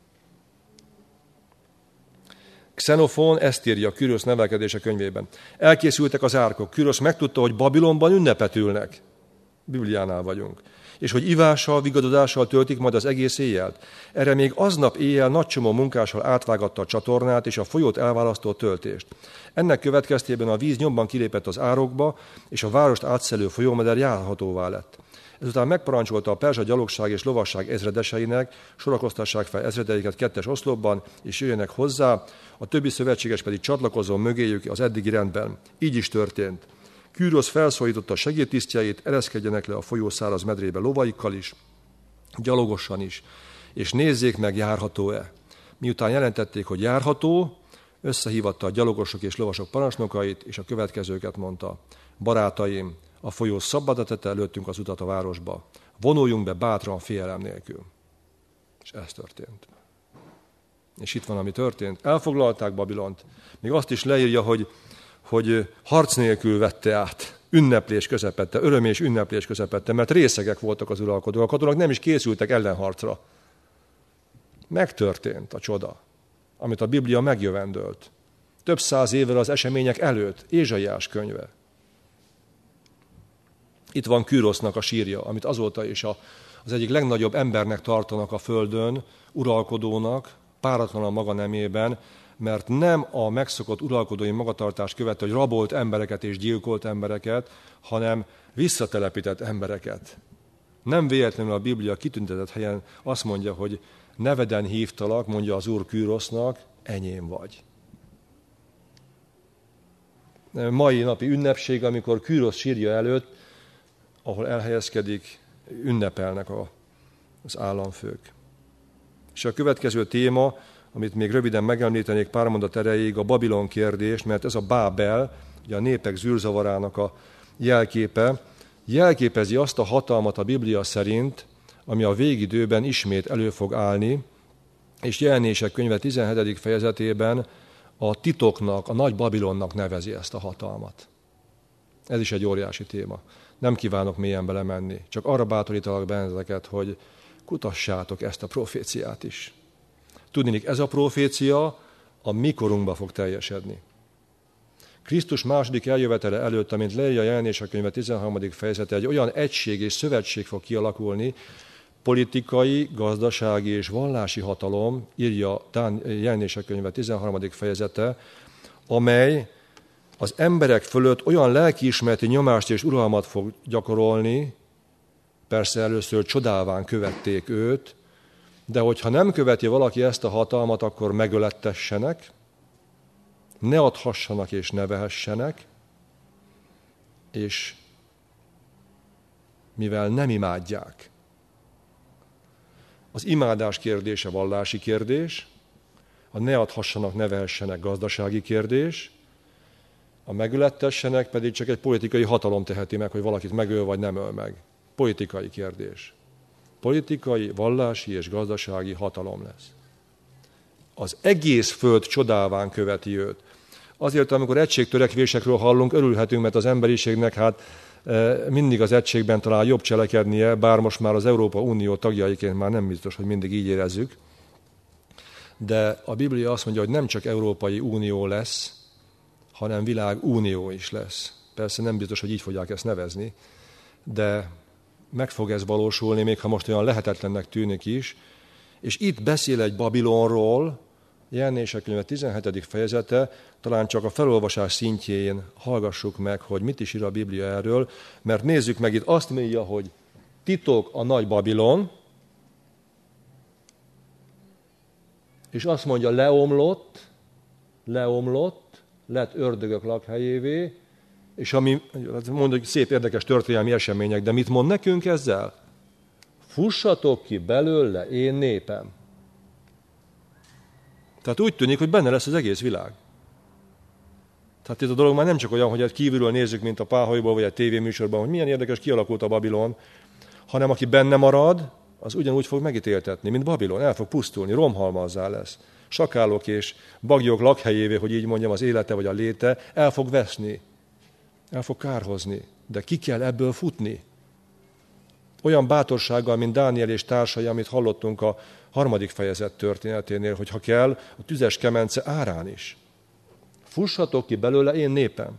Xenofón ezt írja Kűrosz nevelkedése könyvében. Elkészültek az árkok. Kűrosz megtudta, hogy Babilonban ünnepet ülnek. Bibliánál vagyunk. És hogy ivással, vigadodással töltik majd az egész éjjelt. Erre még aznap éjjel nagy csomó munkással átvágatta a csatornát és a folyót elválasztó töltést. Ennek következtében a víz nyomban kilépett az árokba, és a várost átszelő folyómeder járhatóvá lett. Ezután megparancsolta a perzsa gyalogság és lovasság ezredeseinek, sorakoztassák fel ezredeiket kettes oszlopban, és jöjjenek hozzá, a többi szövetséges pedig csatlakozzon mögéjük az eddigi rendben. Így is történt. Kűrosz felszólította a segédtisztjeit, ereszkedjenek le a folyó száraz medrébe lovaikkal is, gyalogosan is, és nézzék meg, járható-e. Miután jelentették, hogy járható, összehívatta a gyalogosok és lovasok parancsnokait, és a következőket mondta. Barátaim, a folyó szabadra tette előttünk az utat a városba. Vonuljunk be bátran, félelem nélkül. És ez történt. És itt van, ami történt. Elfoglalták Babilont. Még azt is leírja, hogy, hogy harc nélkül vette át. Ünneplés közepette, öröm és ünneplés közepette, mert részegek voltak az uralkodók. A katonák nem is készültek ellenharcra. Megtörtént a csoda, amit a Biblia megjövendölt. Több száz évvel az események előtt, Ézsaiás könyve. Itt van Kűrosznak a sírja, amit azóta is a, az egyik legnagyobb embernek tartanak a földön, uralkodónak, páratlan a maga nemében, mert nem a megszokott uralkodói magatartást követte, hogy rabolt embereket és gyilkolt embereket, hanem visszatelepített embereket. Nem véletlenül a Biblia kitüntetett helyen azt mondja, hogy neveden hívtalak, mondja az Úr Kűrosznak, enyém vagy. Mai napi ünnepség, amikor Kűrosz sírja előtt, ahol elhelyezkedik, ünnepelnek a, az államfők. És a következő téma, amit még röviden megemlítenék pár mondat erejéig, a Babilon kérdés, mert ez a Bábel, ugye a népek zűrzavarának a jelképe, jelképezi azt a hatalmat a Biblia szerint, ami a végidőben ismét elő fog állni, és Jelenések könyve tizenhetedik fejezetében a titoknak, a nagy Babilonnak nevezi ezt a hatalmat. Ez is egy óriási téma. Nem kívánok mélyen belemenni, csak arra bátorítalak benneteket, hogy kutassátok ezt a proféciát is. Tudniillik, ez a profécia a mi korunkba fog teljesedni. Krisztus második eljövetele előtt, amint leírja a Jelenések könyve tizenharmadik fejezete, egy olyan egység és szövetség fog kialakulni, politikai, gazdasági és vallási hatalom, írja Jelenések könyve tizenharmadik fejezete, amely az emberek fölött olyan lelkiismereti nyomást és uralmat fog gyakorolni, persze először csodálván követték őt, de hogyha nem követi valaki ezt a hatalmat, akkor megölettessenek, ne adhassanak és ne vehessenek, és mivel nem imádják. Az imádás kérdése vallási kérdés, a ne adhassanak, ne vehessenek gazdasági kérdés, a megölettessenek pedig csak egy politikai hatalom teheti meg, hogy valakit megöl vagy nem öl meg. Politikai kérdés. Politikai, vallási és gazdasági hatalom lesz. Az egész föld csodálván követi őt. Azért, amikor egységtörekvésekről hallunk, örülhetünk, mert az emberiségnek hát mindig az egységben talán jobb cselekednie, bár most már az Európa Unió tagjaiként már nem biztos, hogy mindig így érezzük. De a Biblia azt mondja, hogy nem csak Európai Unió lesz, hanem világunió is lesz. Persze nem biztos, hogy így fogják ezt nevezni, de meg fog ez valósulni, még ha most olyan lehetetlennek tűnik is. És itt beszél egy Babilonról, Jelenések könyve tizenhetedik fejezete, talán csak a felolvasás szintjén hallgassuk meg, hogy mit is ír a Biblia erről, mert nézzük meg, itt azt mondja, hogy titok a nagy Babilon, és azt mondja, leomlott, leomlott, lett ördögök lakhelyévé, és ami, mondjuk szép érdekes történelmi események, de mit mond nekünk ezzel? Fussatok ki belőle, én népem. Tehát úgy tűnik, hogy benne lesz az egész világ. Tehát itt a dolog már nem csak olyan, hogy kívülről nézzük, mint a páholyból, vagy a tévéműsorban, hogy milyen érdekes kialakult a Babilon, hanem aki benne marad, az ugyanúgy fog megítéltetni, mint Babilon. El fog pusztulni, romhalmazzá lesz. Sakálok és bagyok lakhelyévé, hogy így mondjam, az élete vagy a léte, el fog veszni. El fog kárhozni. De ki kell ebből futni. Olyan bátorsággal, mint Dániel és társai, amit hallottunk a harmadik fejezet történeténél, hogy ha kell, a tüzes kemence árán is. Fussatok ki belőle, én népem.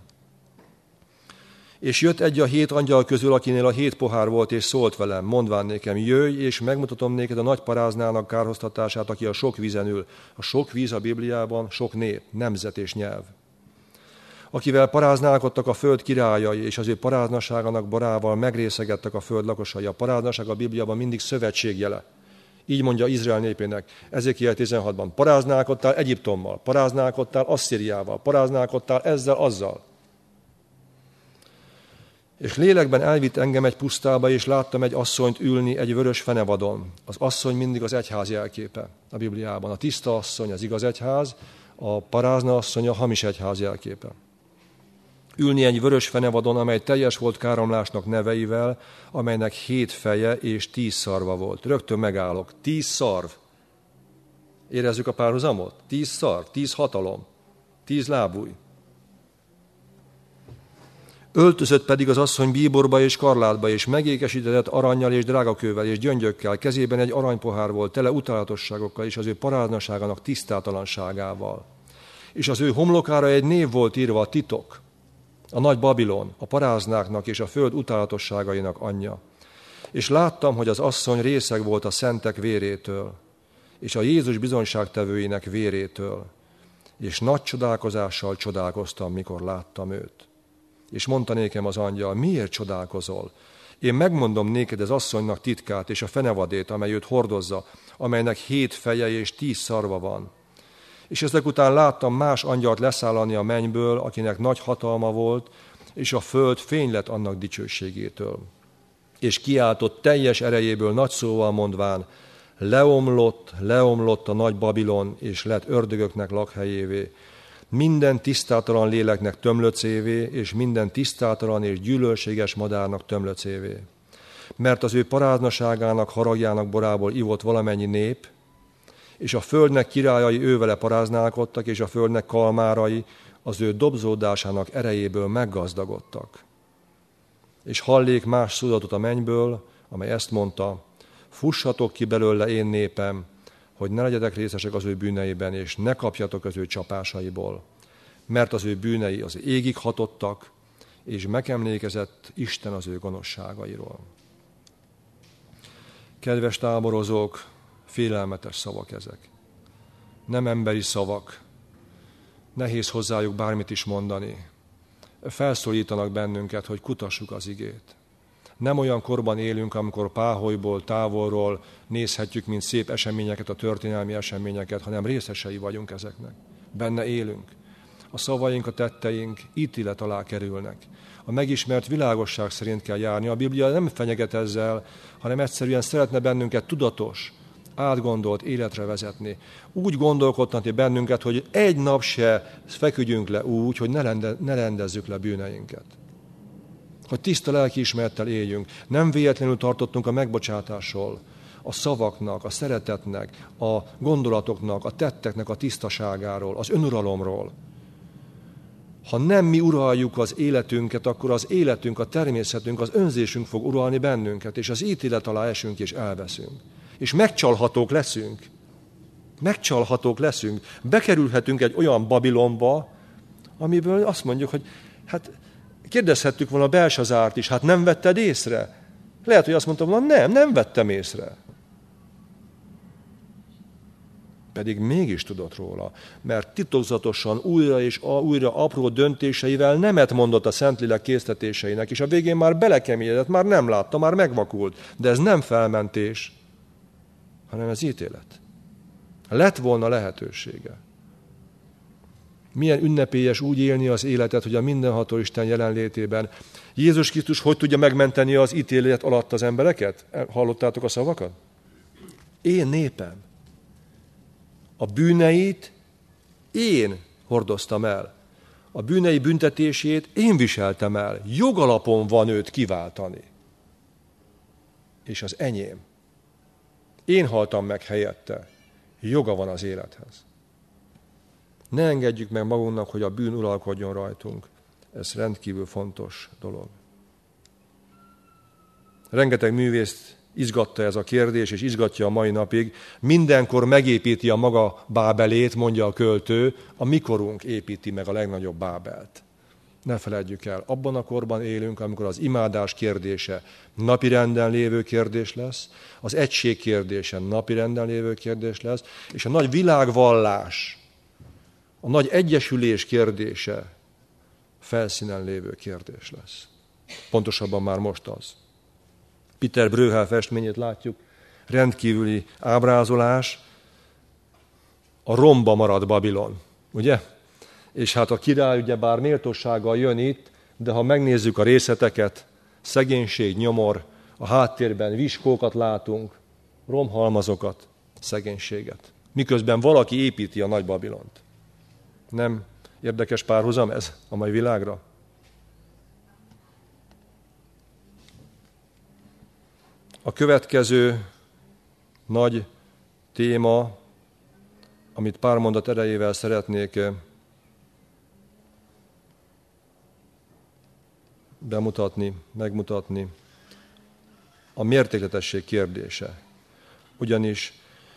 És jött egy a hét angyal közül, akinél a hét pohár volt, és szólt velem, mondván nékem, jöjj, és megmutatom néked a nagy paráznának kárhoztatását, aki a sok vízen ül. A sok víz a Bibliában sok nép, nemzet és nyelv. Akivel paráználkodtak a föld királyai, és az ő paráznaságának borával megrészegettek a föld lakosai. A paráznaság a Bibliában mindig szövetségjele. Így mondja Izrael népének, Ezékiel tizenhatban, paráználkodtál Egyiptommal, paráználkodtál Asszíriával, paráználkodtál ezzel, azzal. És lélekben elvitt engem egy pusztába, és láttam egy asszonyt ülni egy vörös fenevadon. Az asszony mindig az egyház jelképe a Bibliában. A tiszta asszony az igaz egyház, a parázna asszony a hamis egyház jelképe. Ülni egy vörös fenevadon, amely teljes volt káromlásnak neveivel, amelynek hét feje és tíz szarva volt. Rögtön megállok. Tíz szarv. Érezzük a párhuzamot? Tíz szarv, tíz hatalom, tíz lábúj. Öltözött pedig az asszony bíborba és karlátba, és megékesítetett arannyal és drágakővel és gyöngyökkel, kezében egy aranypohár volt, tele utálatosságokkal és az ő paráznaságának tisztátalanságával. És az ő homlokára egy név volt írva, a titok, a nagy Babilon, a paráznáknak és a föld utálatosságainak anyja. És láttam, hogy az asszony részeg volt a szentek vérétől, és a Jézus bizonyságtevőinek vérétől, és nagy csodálkozással csodálkoztam, mikor láttam őt. És mondta nékem az angyal, miért csodálkozol? Én megmondom néked az asszonynak titkát és a fenevadét, amely őt hordozza, amelynek hét feje és tíz szarva van. És ezek után láttam más angyalt leszállani a mennyből, akinek nagy hatalma volt, és a föld fény lett annak dicsőségétől. És kiáltott teljes erejéből nagy szóval mondván, leomlott, leomlott a nagy Babilon, és lett ördögöknek lakhelyévé, minden tisztátalan léleknek tömlöcévé, és minden tisztátalan és gyűlölséges madárnak tömlöcévé. Mert az ő paráznaságának, haragjának borából ivott valamennyi nép, és a földnek királyai ővele paráználkodtak, és a földnek kalmárai az ő dobzódásának erejéből meggazdagodtak. És hallék más szózatot a mennyből, amely ezt mondta, fussatok ki belőle, én népem, hogy ne legyetek részesek az ő bűneiben, és ne kapjatok az ő csapásaiból. Mert az ő bűnei az égig hatottak, és megemlékezett Isten az ő gonoszságairól. Kedves táborozók, félelmetes szavak ezek. Nem emberi szavak. Nehéz hozzájuk bármit is mondani. Felszólítanak bennünket, hogy kutassuk az igét. Nem olyan korban élünk, amikor páholyból, távolról nézhetjük, mint szép eseményeket, a történelmi eseményeket, hanem részesei vagyunk ezeknek. Benne élünk. A szavaink, a tetteink ítélet alá kerülnek. A megismert világosság szerint kell járni. A Biblia nem fenyeget ezzel, hanem egyszerűen szeretne bennünket tudatos, átgondolt életre vezetni. Úgy gondolkodtatni bennünket, hogy egy nap se feküdjünk le úgy, hogy ne, rende, ne rendezzük le bűneinket. Hogy tiszta lelkiismerettel éljünk. Nem véletlenül tartottunk a megbocsátásról, a szavaknak, a szeretetnek, a gondolatoknak, a tetteknek a tisztaságáról, az önuralomról. Ha nem mi uraljuk az életünket, akkor az életünk, a természetünk, az önzésünk fog uralni bennünket, és az ítélet alá esünk és elveszünk. És megcsalhatók leszünk. Megcsalhatók leszünk. Bekerülhetünk egy olyan Babilonba, amiből azt mondjuk, hogy hát Kérdezhettük volna Belsazárt is, hát nem vetted észre? Lehet, hogy azt mondtam volna, nem, nem vettem észre. Pedig mégis tudott róla, mert titokzatosan újra és újra apró döntéseivel nemet mondott a Szentlélek késztetéseinek, és a végén már belekeményedett, már nem látta, már megvakult. De ez nem felmentés, hanem ez ítélet. Lett volna lehetősége. Milyen ünnepélyes úgy élni az életet, hogy a mindenható Isten jelenlétében Jézus Krisztus hogy tudja megmenteni az ítélet alatt az embereket? Hallottátok a szavakat? Én népem. A bűneit én hordoztam el. A bűnei büntetését én viseltem el. Jogalapon van őt kiváltani. És az enyém. Én haltam meg helyette. Joga van az élethez. Ne engedjük meg magunknak, hogy a bűn uralkodjon rajtunk. Ez rendkívül fontos dolog. Rengeteg művészt izgatta ez a kérdés, és izgatja a mai napig. Mindenkor megépíti a maga Bábelét, mondja a költő, a mikorunk építi meg a legnagyobb Bábelt. Ne feledjük el, abban a korban élünk, amikor az imádás kérdése napirenden lévő kérdés lesz, az egység kérdése napirenden lévő kérdés lesz, és a nagy világvallás, a nagy egyesülés kérdése felszínen lévő kérdés lesz. Pontosabban már most az. Peter Bruegel festményét látjuk, rendkívüli ábrázolás, a romba maradt Babilon, ugye? És hát a király ugyebár méltósággal jön itt, de ha megnézzük a részleteket, szegénység, nyomor, a háttérben viskókat látunk, romhalmazokat, szegénységet. Miközben valaki építi a nagy Babilont. Nem érdekes párhuzam ez a mai világra? A következő nagy téma, amit pár mondat erejével szeretnék bemutatni, megmutatni, a mértékletesség kérdése. Ugyanis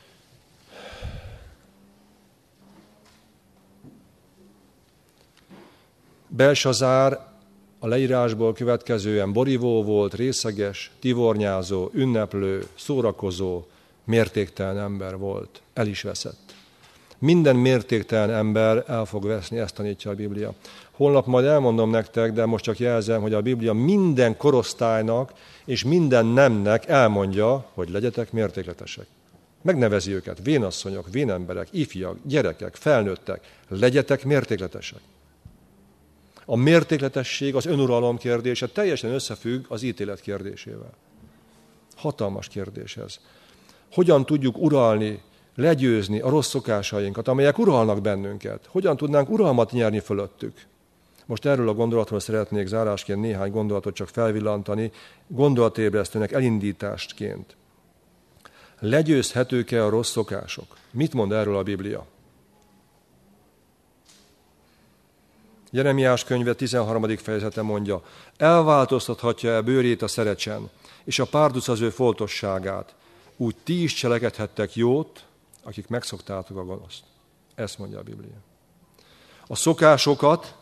Belsazár a leírásból következően borívó volt, részeges, tivornyázó, ünneplő, szórakozó, mértéktelen ember volt. El is veszett. Minden mértéktelen ember el fog veszni, ezt tanítja a Biblia. Holnap majd elmondom nektek, de most csak jelzem, hogy a Biblia minden korosztálynak és minden nemnek elmondja, hogy legyetek mértékletesek. Megnevezi őket, vénasszonyok, vénemberek, ifjak, gyerekek, felnőttek, legyetek mértékletesek. A mértékletesség, az önuralom kérdése teljesen összefügg az ítélet kérdésével. Hatalmas kérdés ez. Hogyan tudjuk uralni, legyőzni a rossz szokásainkat, amelyek uralnak bennünket? Hogyan tudnánk uralmat nyerni fölöttük? Most erről a gondolatról szeretnék zárásként néhány gondolatot csak felvillantani, gondolatébresztőnek elindításként. Legyőzhetők-e a rossz szokások? Mit mond erről a Biblia? Jeremiás könyve tizenharmadik fejezete mondja, elváltoztathatja-e bőrét a szerecsen, és a párduc az ő foltosságát, úgy ti is cselekedhettek jót, akik megszoktátok a gonoszt. Ezt mondja a Biblia. A szokásokat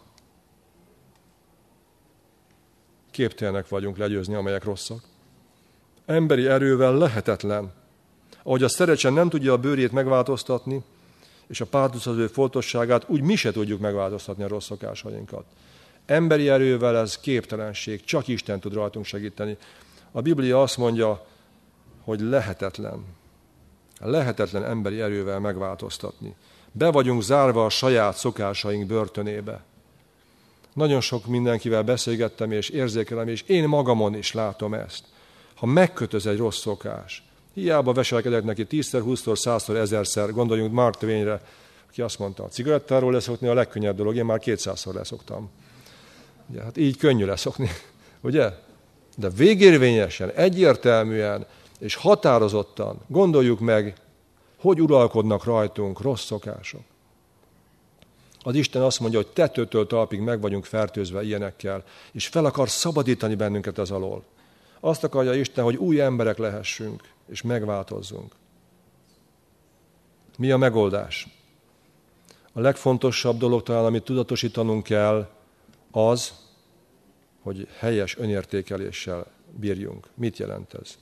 képtelenek vagyunk legyőzni, amelyek rosszak. Emberi erővel lehetetlen. Ahogy a szerecsen nem tudja a bőrét megváltoztatni, és a párduc az ő foltosságát, úgy mi se tudjuk megváltoztatni a rossz szokásainkat. Emberi erővel ez képtelenség, csak Isten tud rajtunk segíteni. A Biblia azt mondja, hogy lehetetlen, lehetetlen emberi erővel megváltoztatni. Be vagyunk zárva a saját szokásaink börtönébe. Nagyon sok mindenkivel beszélgettem, és érzékelem, és én magamon is látom ezt. Ha megkötöz egy rossz szokás, hiába veselkedek neki tízszer, húszszor, százszor, ezerszer, gondoljunk Mark Twainre, aki azt mondta, a cigarettáról leszokni a legkönnyebb dolog, én már kétszázszor leszoktam. Ugye, hát így könnyű leszokni, ugye? De végérvényesen, egyértelműen és határozottan gondoljuk meg, hogy uralkodnak rajtunk rossz szokások. Az Isten azt mondja, hogy tetőtől talpig meg vagyunk fertőzve ilyenekkel, és fel akar szabadítani bennünket ez alól. Azt akarja Isten, hogy új emberek lehessünk, és megváltozzunk. Mi a megoldás? A legfontosabb dolog talán, amit tudatosítanunk kell, az, hogy helyes önértékeléssel bírjunk. Mit jelent ez?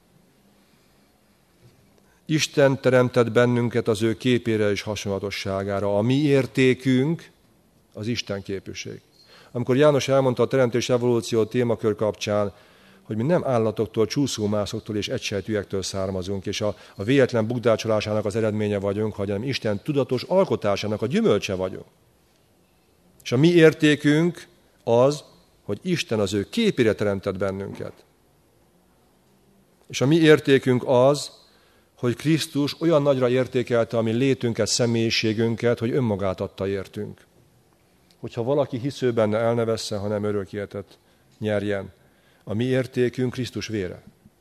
Isten teremtett bennünket az ő képére és hasonlatosságára. A mi értékünk az Isten képűség. Amikor János elmondta a teremtés evolúció témakör kapcsán, hogy mi nem állatoktól, csúszómászoktól és egysejtűektől származunk, és a, a véletlen bukdácsolásának az eredménye vagyunk, hanem Isten tudatos alkotásának a gyümölcse vagyunk. És a mi értékünk az, hogy Isten az ő képére teremtett bennünket. És a mi értékünk az, hogy Krisztus olyan nagyra értékelte a mi létünket, személyiségünket, hogy önmagát adta értünk. Hogyha valaki hisző benne, el ne vesszen, hanem örök életet nyerjen. A mi értékünk Krisztus vére.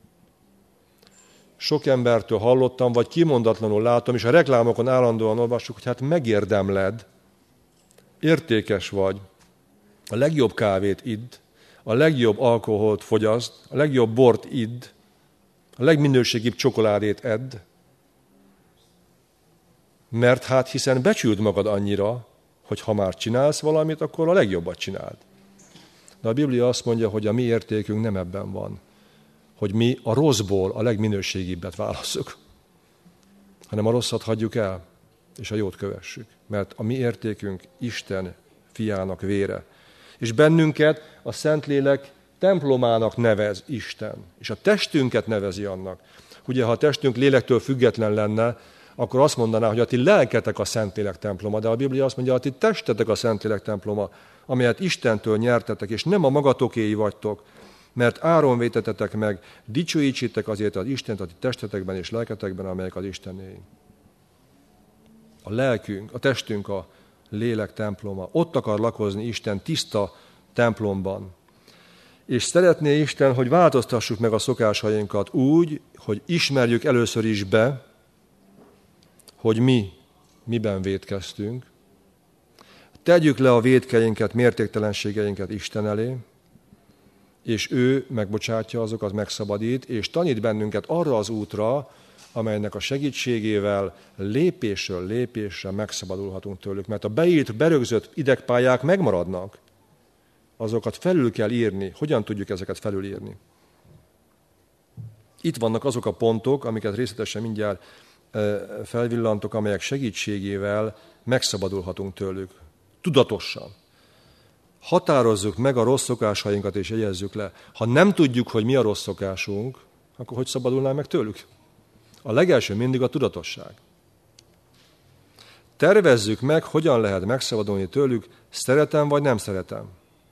Sok embertől hallottam, vagy kimondatlanul látom, és a reklámokon állandóan olvassuk, hogy hát megérdemled, értékes vagy, a legjobb kávét idd, a legjobb alkoholt fogyaszt, a legjobb bort idd, a legminőségibb csokoládét edd, mert hát hiszen becsüld magad annyira, hogy ha már csinálsz valamit, akkor a legjobbat csináld. De a Biblia azt mondja, hogy a mi értékünk nem ebben van, hogy mi a rosszból a legminőségibbet válasszuk, hanem a rosszat hagyjuk el, és a jót kövessük. Mert a mi értékünk Isten fiának vére. És bennünket a Szentlélek templomának nevez Isten, és a testünket nevezi annak. Ugye, ha a testünk lélektől független lenne, akkor azt mondaná, hogy a ti lelketek a Szentlélek temploma, de a Biblia azt mondja, hogy a ti testetek a Szentlélek temploma, amelyet Istentől nyertetek, és nem a magatokéi vagytok, mert áron vétetetek meg, dicsőítsétek azért az Istent a ti testetekben és lelketekben, amelyek az Istenéi. A lelkünk, a testünk a lélek temploma. Ott akar lakozni Isten tiszta templomban. És szeretné Isten, hogy változtassuk meg a szokásainkat úgy, hogy ismerjük először is be, hogy mi miben vétkeztünk. Tegyük le a vétkeinket, mértéktelenségeinket Isten elé, és ő megbocsátja azokat, megszabadít, és tanít bennünket arra az útra, amelynek a segítségével lépésről lépésre megszabadulhatunk tőlük. Mert a beírt, berögzött idegpályák megmaradnak. Azokat felül kell írni. Hogyan tudjuk ezeket felülírni? Itt vannak azok a pontok, amiket részletesen mindjárt felvillantok, amelyek segítségével megszabadulhatunk tőlük. Tudatosan. Határozzuk meg a rossz szokásainkat és jegyezzük le. Ha nem tudjuk, hogy mi a rossz szokásunk, akkor hogy szabadulnál meg tőlük? A legelső mindig a tudatosság. Tervezzük meg, hogyan lehet megszabadulni tőlük, szeretem vagy nem szeretem.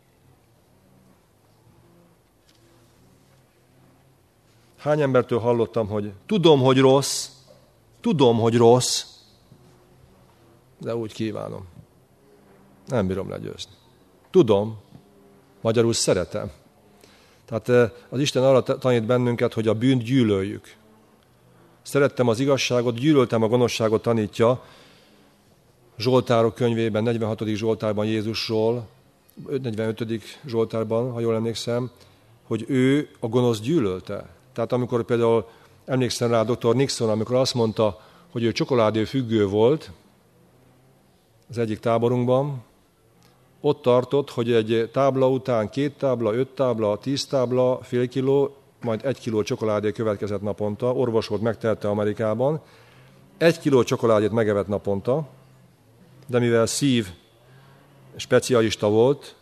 Hány embertől hallottam, hogy tudom, hogy rossz, tudom, hogy rossz, de úgy kívánom. Nem bírom legyőzni. Tudom, magyarul szeretem. Tehát az Isten arra tanít bennünket, hogy a bűnt gyűlöljük. Szerettem az igazságot, gyűlöltem a gonoszságot, tanítja Zsoltárok könyvében, negyvenhatodik Zsoltárban Jézusról, negyvenötödik Zsoltárban, ha jól emlékszem, hogy ő a gonosz gyűlölte. Tehát amikor például emlékszem rá doktor Nixon, amikor azt mondta, hogy ő csokoládé függő volt az egyik táborunkban, ott tartott, hogy egy tábla után két tábla, öt tábla, tíz tábla, fél kiló, majd egy kiló csokoládé következett naponta, orvos volt, megtehette Amerikában, egy kiló csokoládét megevett naponta, de mivel szív specialista volt,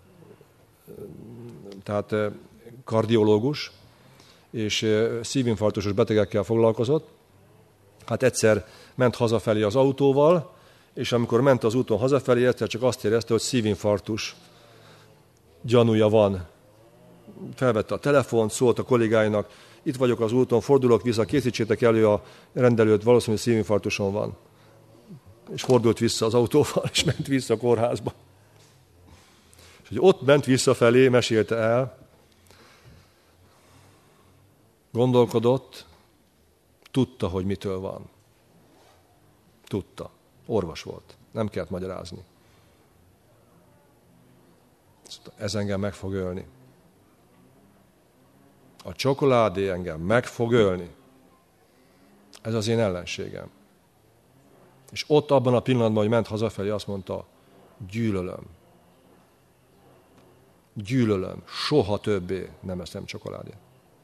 tehát kardiológus, és szívinfarktusos betegekkel foglalkozott, hát egyszer ment hazafelé az autóval, és amikor ment az úton hazafelé, egyszer csak azt érezte, hogy szívinfarktus gyanúja van. Felvette a telefont, szólt a kollégáinak, itt vagyok az úton, fordulok vissza, készítsétek elő a rendelőt, valószínűleg szívinfarktuson van. És fordult vissza az autóval, és ment vissza a kórházba. És hogy ott ment visszafelé, mesélte el, gondolkodott, tudta, hogy mitől van. Tudta. Orvos volt. Nem kellett magyarázni. Ez engem meg fog ölni. A csokoládé engem meg fog ölni. Ez az én ellenségem. És ott abban a pillanatban, hogy ment hazafelé, azt mondta, gyűlölöm. Gyűlölöm. Soha többé nem eszem csokoládét.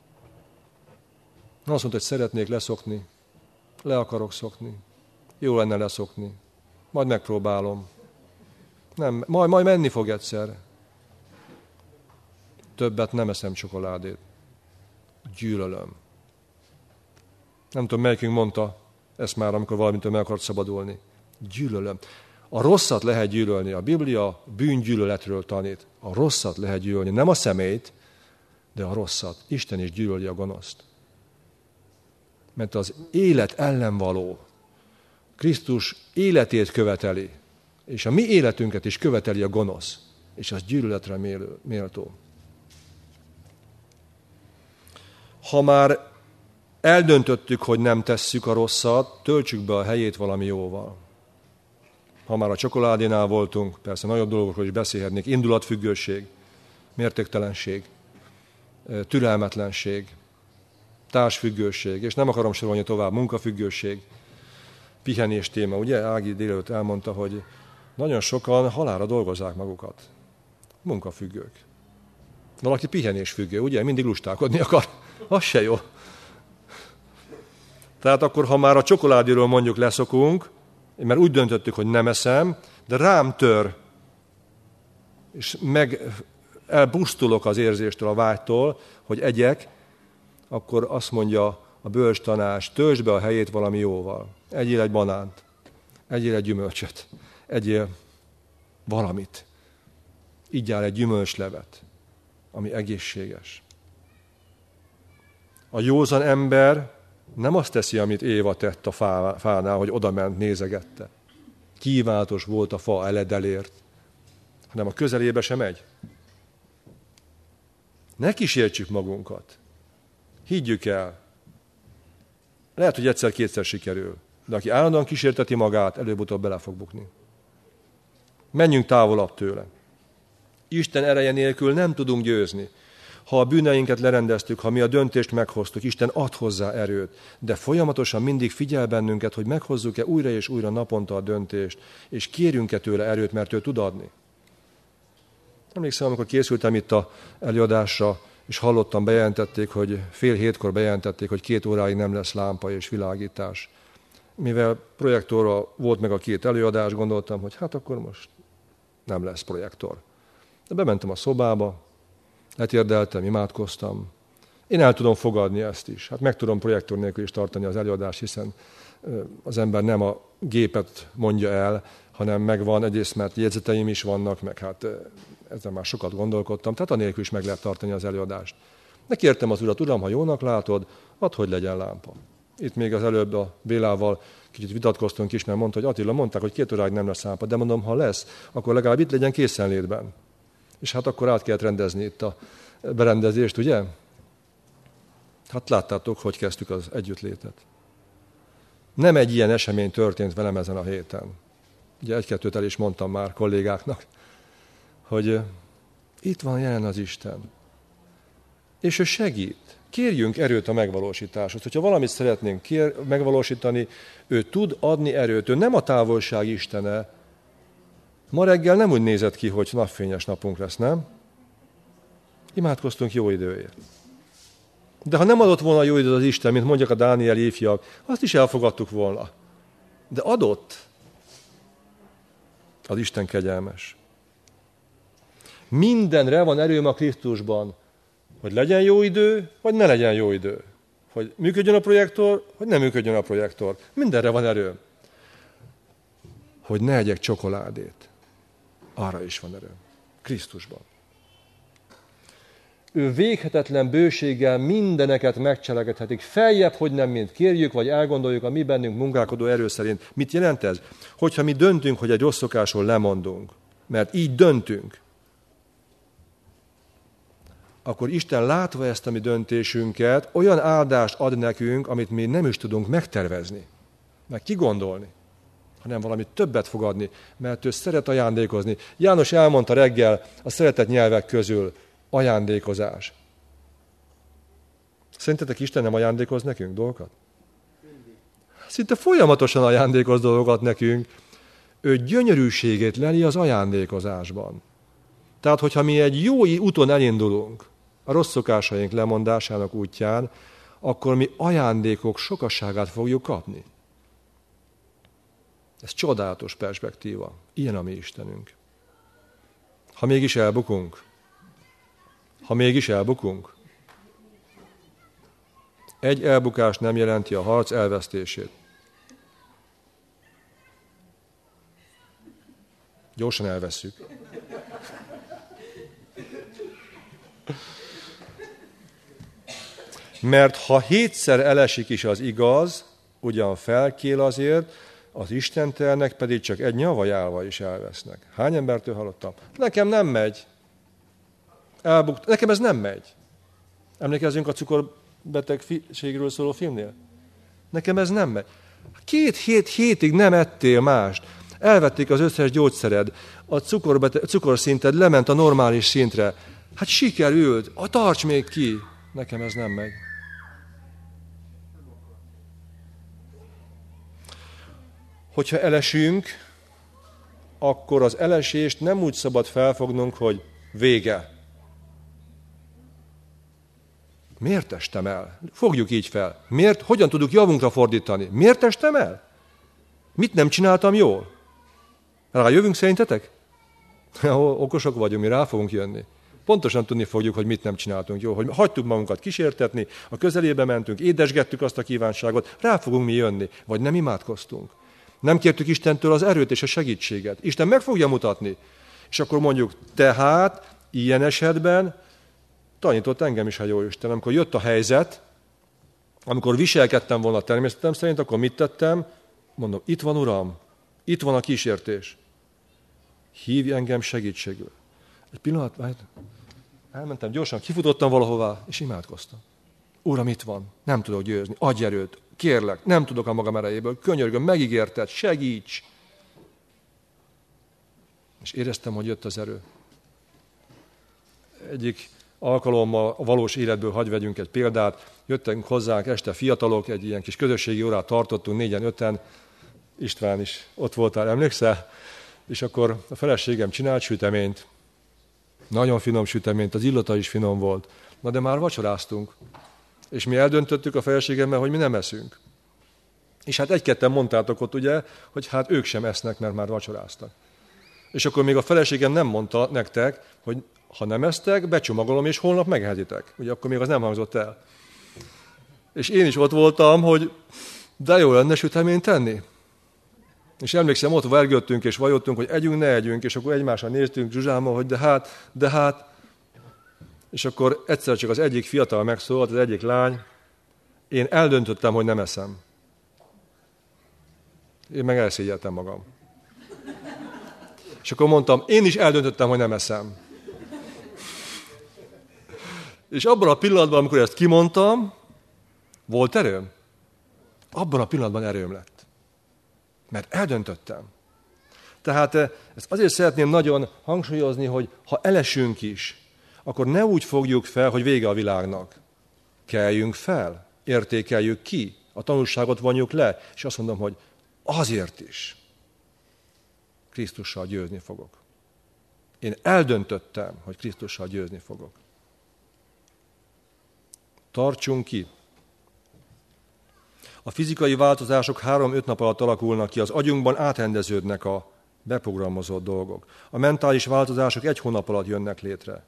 Azt mondta, hogy szeretnék leszokni. Le akarok szokni. Jó lenne leszokni. Majd megpróbálom. Nem, majd, majd menni fog egyszer. Többet nem eszem csokoládét. Gyűlölöm. Nem tudom, melyikünk mondta ezt már, amikor valamitől meg akart szabadulni. Gyűlölöm. A rosszat lehet gyűlölni. A Biblia bűngyűlöletről tanít. A rosszat lehet gyűlölni. Nem a szemét, de a rosszat. Isten is gyűlöli a gonoszt. Mert az élet ellen való. Krisztus életét követeli. És a mi életünket is követeli a gonosz. És az gyűlöletre méltó. Ha már eldöntöttük, hogy nem tesszük a rosszat, töltsük be a helyét valami jóval. Ha már a csokoládénál voltunk, persze nagyobb dolgokról is beszélhetnék, indulatfüggőség, mértéktelenség, türelmetlenség, társfüggőség, és nem akarom sorolni tovább, munkafüggőség, pihenés téma. Ugye Ági délelőtt elmondta, hogy nagyon sokan halálra dolgozzák magukat. Munkafüggők. Valaki pihenésfüggő, ugye? Mindig lustálkodni akar. Az se jó. Tehát akkor, ha már a csokoládéről mondjuk leszokunk, mert úgy döntöttük, hogy nem eszem, de rám tör, és meg elpusztulok az érzéstől, a vágytól, hogy egyek, akkor azt mondja a bölcs tanács, töltsd be a helyét valami jóval. Egyél egy banánt, egyél egy gyümölcsöt, egyél valamit. Iggyál egy gyümölcslevet, ami egészséges. A józan ember nem azt teszi, amit Éva tett a fánál, hogy odament, nézegette. Kívánatos volt a fa, eledelért, hanem a közelébe sem megy. Ne kísértsük magunkat. Higgyük el. Lehet, hogy egyszer-kétszer sikerül, de aki állandóan kísérteti magát, előbb-utóbb bele fog bukni. Menjünk távolabb tőle. Isten ereje nélkül nem tudunk győzni. Ha a bűneinket lerendeztük, ha mi a döntést meghoztuk, Isten ad hozzá erőt, de folyamatosan mindig figyel bennünket, hogy meghozzuk-e újra és újra naponta a döntést, és kérjünk-e tőle erőt, mert ő tud adni. Emlékszem, amikor készültem itt a előadásra, és hallottam, bejelentették, hogy fél hétkor bejelentették, hogy két óráig nem lesz lámpa és világítás. Mivel projektorra volt meg a két előadás, gondoltam, hogy hát akkor most nem lesz projektor. De bementem a szobába, letérdeltem, imádkoztam. Én el tudom fogadni ezt is. Hát meg tudom projektor nélkül is tartani az előadást, hiszen az ember nem a gépet mondja el, hanem megvan, egyrészt mert jegyzeteim is vannak, meg hát ezzel már sokat gondolkodtam, tehát anélkül is meg lehet tartani az előadást. De kértem az Urat, Uram, ha jónak látod, add, hogy legyen lámpa. Itt még az előbb a Bélával kicsit vitatkoztunk is, mert mondta, hogy Attila, mondták, hogy két óráig nem lesz lámpa, de mondom, ha lesz, akkor legalább itt legyen készenlétben. És hát akkor át kellett rendezni itt a berendezést, ugye? Hát láttátok, hogy kezdtük az együttlétet. Nem egy ilyen esemény történt velem ezen a héten. Ugye egy-kettőt el is mondtam már kollégáknak, hogy itt van jelen az Isten. És ő segít. Kérjünk erőt a megvalósításhoz. Hogyha valamit szeretnénk kér, megvalósítani, ő tud adni erőt. Ő nem a távolság istene. Ma reggel nem úgy nézett ki, hogy napfényes napunk lesz, nem? Imádkoztunk jó időért. De ha nem adott volna jó időt az Isten, mint mondják a Dánieli ifjak, azt is elfogadtuk volna. De adott. Az Isten kegyelmes. Mindenre van erőm a Krisztusban, hogy legyen jó idő, vagy ne legyen jó idő. Hogy működjön a projektor, vagy nem működjön a projektor. Mindenre van erőm. Hogy ne egyek csokoládét. Arra is van erőm. Krisztusban. Ő véghetetlen bőséggel mindeneket megcselekedhetik. Feljebb, hogy nem mint kérjük, vagy elgondoljuk a mi bennünk munkálkodó erő szerint. Mit jelent ez? Hogyha mi döntünk, hogy egy rossz szokásról lemondunk, mert így döntünk, akkor Isten látva ezt a mi döntésünket, olyan áldást ad nekünk, amit mi nem is tudunk megtervezni, meg kigondolni, hanem valamit többet fog adni, mert ő szeret ajándékozni. János elmondta reggel a szeretett nyelvek közül, ajándékozás. Szerintetek Isten nem ajándékoz nekünk dolgokat? Szinte folyamatosan ajándékoz dolgokat nekünk. Ő gyönyörűségét leli az ajándékozásban. Tehát, hogyha mi egy jó úton elindulunk, a rossz szokásaink lemondásának útján, akkor mi ajándékok sokasságát fogjuk kapni. Ez csodálatos perspektíva. Ilyen a mi Istenünk. Ha mégis elbukunk, ha mégis elbukunk, egy elbukás nem jelenti a harc elvesztését. Gyorsan elvesszük. Mert ha hétszer elesik is az igaz, ugyan felkél azért, az istentelnek pedig csak egy nyavajálva is elvesznek. Hány embertől hallottam? Nekem nem megy. Elbukt. Nekem ez nem megy. Emlékezzünk a cukorbetegségről szóló filmnél? Nekem ez nem megy. Két hét hétig nem ettél mást. Elvették az összes gyógyszered. A cukorbete- cukorszinted lement a normális szintre. Hát sikerült. A tarts még ki. Nekem ez nem megy. Hogyha elesünk, akkor az elesést nem úgy szabad felfognunk, hogy vége. Miért estem el? Fogjuk így fel. Miért? Hogyan tudjuk javunkra fordítani? Miért estem el? Mit nem csináltam jól? Rájövünk szerintetek? Okosok vagyunk, mi rá fogunk jönni. Pontosan tudni fogjuk, hogy mit nem csináltunk jól, hogy hagytuk magunkat kísértetni, a közelébe mentünk, édesgettük azt a kívánságot, rá fogunk mi jönni, vagy nem imádkoztunk. Nem kértük Istentől az erőt és a segítséget. Isten meg fogja mutatni. És akkor mondjuk, tehát ilyen esetben tanított engem is a jó Isten. Amikor jött a helyzet, amikor viselkedtem volna a természetem szerint, akkor mit tettem? Mondom, itt van Uram, itt van a kísértés. Hívj engem segítségül. Egy pillanat, elmentem gyorsan, kifutottam valahová, és imádkoztam. Uram, itt van, nem tudok győzni, adj erőt, kérlek, nem tudok a magam erejéből, könyörgöm, megígérted, segíts! És éreztem, hogy jött az erő. Egyik alkalommal a valós életből hagy vegyünk egy példát, jöttek hozzánk este fiatalok, egy ilyen kis közösségi órát tartottunk, négyen, öten, István is ott voltál, emlékszel? És akkor a feleségem csinált süteményt, nagyon finom süteményt, az illata is finom volt. Na de már vacsoráztunk. És mi eldöntöttük a feleségemmel, hogy mi nem eszünk. És hát egy-ketten mondtátok ott ugye, hogy hát ők sem esznek, mert már vacsoráztak. És akkor még a feleségem nem mondta nektek, hogy ha nem esztek, becsomagolom, és holnap meghetitek. Ugye akkor még az nem hangzott el. És én is ott voltam, hogy de jó lenne süteményt tenni. És emlékszem, ott vergődtünk és vajottunk, hogy együnk, ne együnk, és akkor egymásra néztünk Zsuzsámmal, hogy de hát, de hát. És akkor egyszer csak az egyik fiatal megszólalt, az egyik lány, én eldöntöttem, hogy nem eszem. Én meg elszégyeltem magam. És akkor mondtam, én is eldöntöttem, hogy nem eszem. És abban a pillanatban, amikor ezt kimondtam, volt erőm? Abban a pillanatban erőm lett. Mert eldöntöttem. Tehát ezt azért szeretném nagyon hangsúlyozni, hogy ha elesünk is, akkor ne úgy fogjuk fel, hogy vége a világnak. Keljünk fel, értékeljük ki, a tanulságot vonjuk le, és azt mondom, hogy azért is Krisztussal győzni fogok. Én eldöntöttem, hogy Krisztussal győzni fogok. Tartsunk ki. A fizikai változások három-öt nap alatt alakulnak ki, az agyunkban átrendeződnek a beprogramozott dolgok. A mentális változások egy hónap alatt jönnek létre.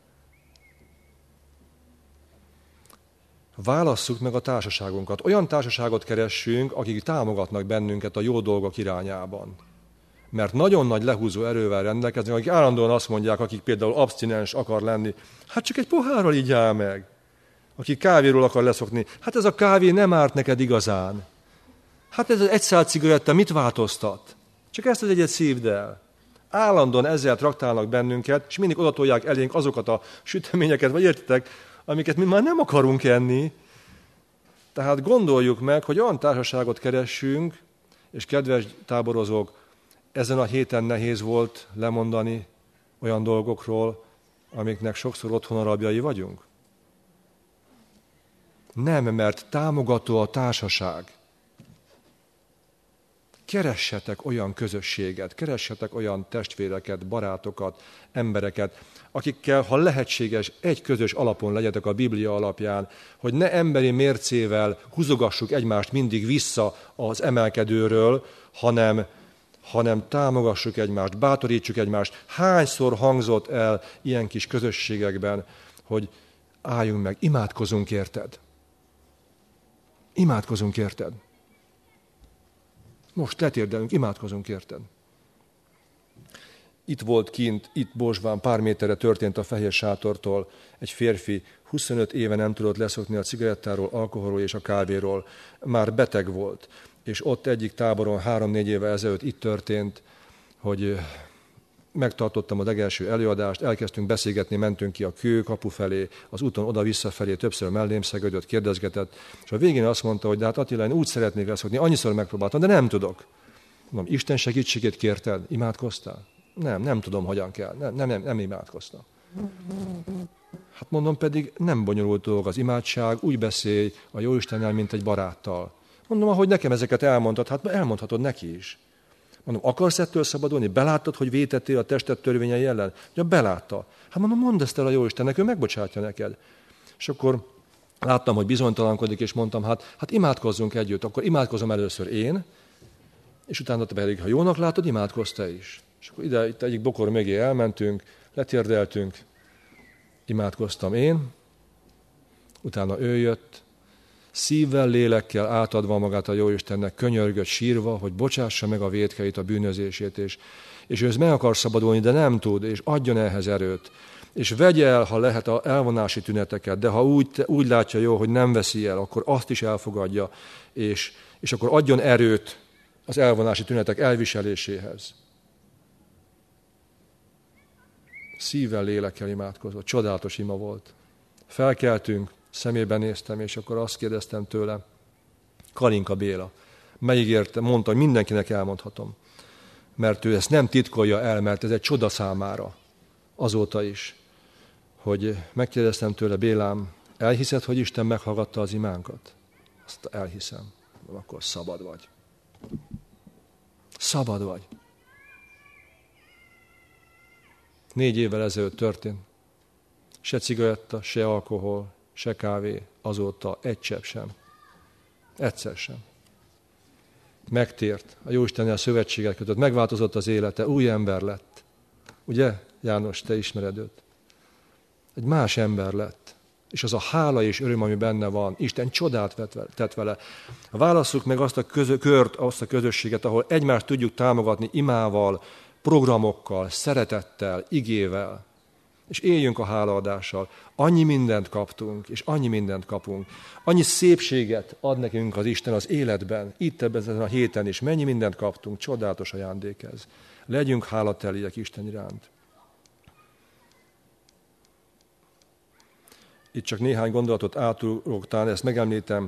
Válasszuk meg a társaságunkat. Olyan társaságot keressünk, akik támogatnak bennünket a jó dolgok irányában. Mert nagyon nagy lehúzó erővel rendelkeznek, akik állandóan azt mondják, akik például abstinens akar lenni, hát csak egy pohárral igyál meg. Aki kávéról akar leszokni, hát ez a kávé nem árt neked igazán. Hát ez az egy szál cigaretta mit változtat? Csak ezt az egyet szívd el. Állandóan ezzel traktálnak bennünket, és mindig odatolják elénk azokat a süteményeket, vagy értitek, amiket mi már nem akarunk enni. Tehát gondoljuk meg, hogy olyan társaságot keressünk, és kedves táborozók, ezen a héten nehéz volt lemondani olyan dolgokról, amiknek sokszor otthon rabjai vagyunk. Nem, mert támogató a társaság. keressetek olyan közösséget, keressetek olyan testvéreket, barátokat, embereket, akikkel, ha lehetséges, egy közös alapon legyetek a Biblia alapján, hogy ne emberi mércével húzogassuk egymást mindig vissza az emelkedőről, hanem, hanem támogassuk egymást, bátorítsuk egymást. Hányszor hangzott el ilyen kis közösségekben, hogy álljunk meg, imádkozunk érted. Imádkozunk érted. Most letérdelünk, imádkozunk érted. Itt volt kint, itt Bosván, pár méterre történt a Fehér Sátortól egy férfi, huszonöt éve nem tudott leszokni a cigarettáról, alkoholról és a kávéról. Már beteg volt, és ott egyik táboron három-négy éve ezelőtt itt történt, hogy megtartottam a legelső előadást, elkezdtünk beszélgetni, mentünk ki a kőkapu felé, az úton oda-vissza felé többször mellém szegődött, kérdezgetett, és a végén azt mondta, hogy de hát Attila, én úgy szeretnék leszokni, annyiszor megpróbáltam, de nem tudok. Mondom, Isten segítségét kérted? Imádkoztál? Nem, nem tudom, hogyan kell. Nem, nem, nem, nem imádkoztam. Hát mondom, pedig nem bonyolult dolog az imádság, úgy beszélj a Jóistennel, mint egy baráttal. Mondom, ahogy nekem ezeket elmondtad, hát elmondhatod neki is. Mondom, akarsz ettől szabadulni? Beláttad, hogy vétettél a tested törvényei ellen? Ja, belátta. Hát mondom, mondd ezt el a Jóistennek, ő megbocsátja neked. És akkor láttam, hogy bizonytalankodik, és mondtam, hát, hát imádkozzunk együtt. Akkor imádkozom először én, és utána pedig, ha jónak látod, imádkozz te is. És akkor ide, itt egyik bokor mögé elmentünk, letérdeltünk, imádkoztam én, utána ő jött, szívvel, lélekkel átadva magát a Jóistennek, könyörgött, sírva, hogy bocsássa meg a vétkeit, a bűnözését, és, és ő meg akar szabadulni, de nem tud, és adjon ehhez erőt. És vegye el, ha lehet, a elvonási tüneteket, de ha úgy, úgy látja jó, hogy nem veszi el, akkor azt is elfogadja, és, és akkor adjon erőt az elvonási tünetek elviseléséhez. Szívvel, lélekkel imádkozott. Csodálatos ima volt. Felkeltünk, szemébe néztem, és akkor azt kérdeztem tőle, Kalinka Béla, megígérte, mondta, hogy mindenkinek elmondhatom. Mert ő ezt nem titkolja el, mert ez egy csoda számára. Azóta is, hogy megkérdeztem tőle, Bélám, elhiszed, hogy Isten meghallgatta az imánkat? Azt elhiszem. Akkor szabad vagy. Szabad vagy. Négy évvel ezelőtt történt. Se cigaretta, se alkohol, se kávé, azóta egy csepp sem. Egyszer sem. Megtért, a Jóistennel szövetséget kötött, megváltozott az élete, új ember lett. Ugye, János, te ismered őt? Egy más ember lett. És az a hála és öröm, ami benne van, Isten csodát tett vele. Válasszuk meg azt a közö, kört, azt a közösséget, ahol egymást tudjuk támogatni imával, programokkal, szeretettel, igével, és éljünk a hálaadással. Annyi mindent kaptunk, és annyi mindent kapunk. Annyi szépséget ad nekünk az Isten az életben, itt ebben a héten is. Mennyi mindent kaptunk, csodálatos ajándék ez. Legyünk hálateliek Isten iránt. Itt csak néhány gondolatot átugorok, talán ezt megemlítem.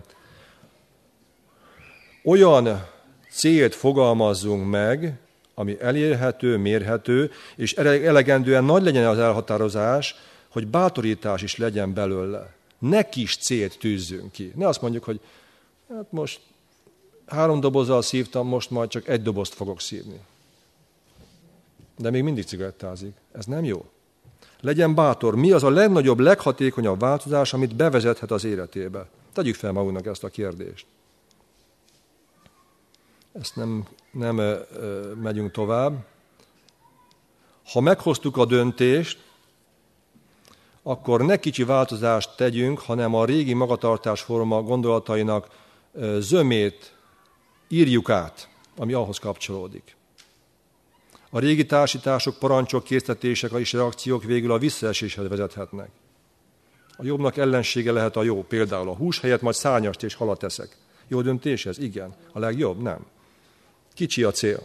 Olyan célt fogalmazzunk meg, ami elérhető, mérhető, és elegendően nagy legyen az elhatározás, hogy bátorítás is legyen belőle. Ne kis célt tűzzünk ki. Ne azt mondjuk, hogy hát most három dobozzal szívtam, most majd csak egy dobozt fogok szívni. De még mindig cigarettázik. Ez nem jó. Legyen bátor. Mi az a legnagyobb, leghatékonyabb változás, amit bevezethet az életébe? Tegyük fel magunknak ezt a kérdést. Ezt nem, nem ö, ö, megyünk tovább. Ha meghoztuk a döntést, akkor ne kicsi változást tegyünk, hanem a régi magatartásforma gondolatainak ö, zömét írjuk át, ami ahhoz kapcsolódik. A régi társítások, parancsok, késztetések és reakciók végül a visszaeséshez vezethetnek. A jobbnak ellensége lehet a jó, például a hús helyett majd szárnyast és halat eszek. Jó döntés ez? Igen. A legjobb? Nem. Kicsi a cél.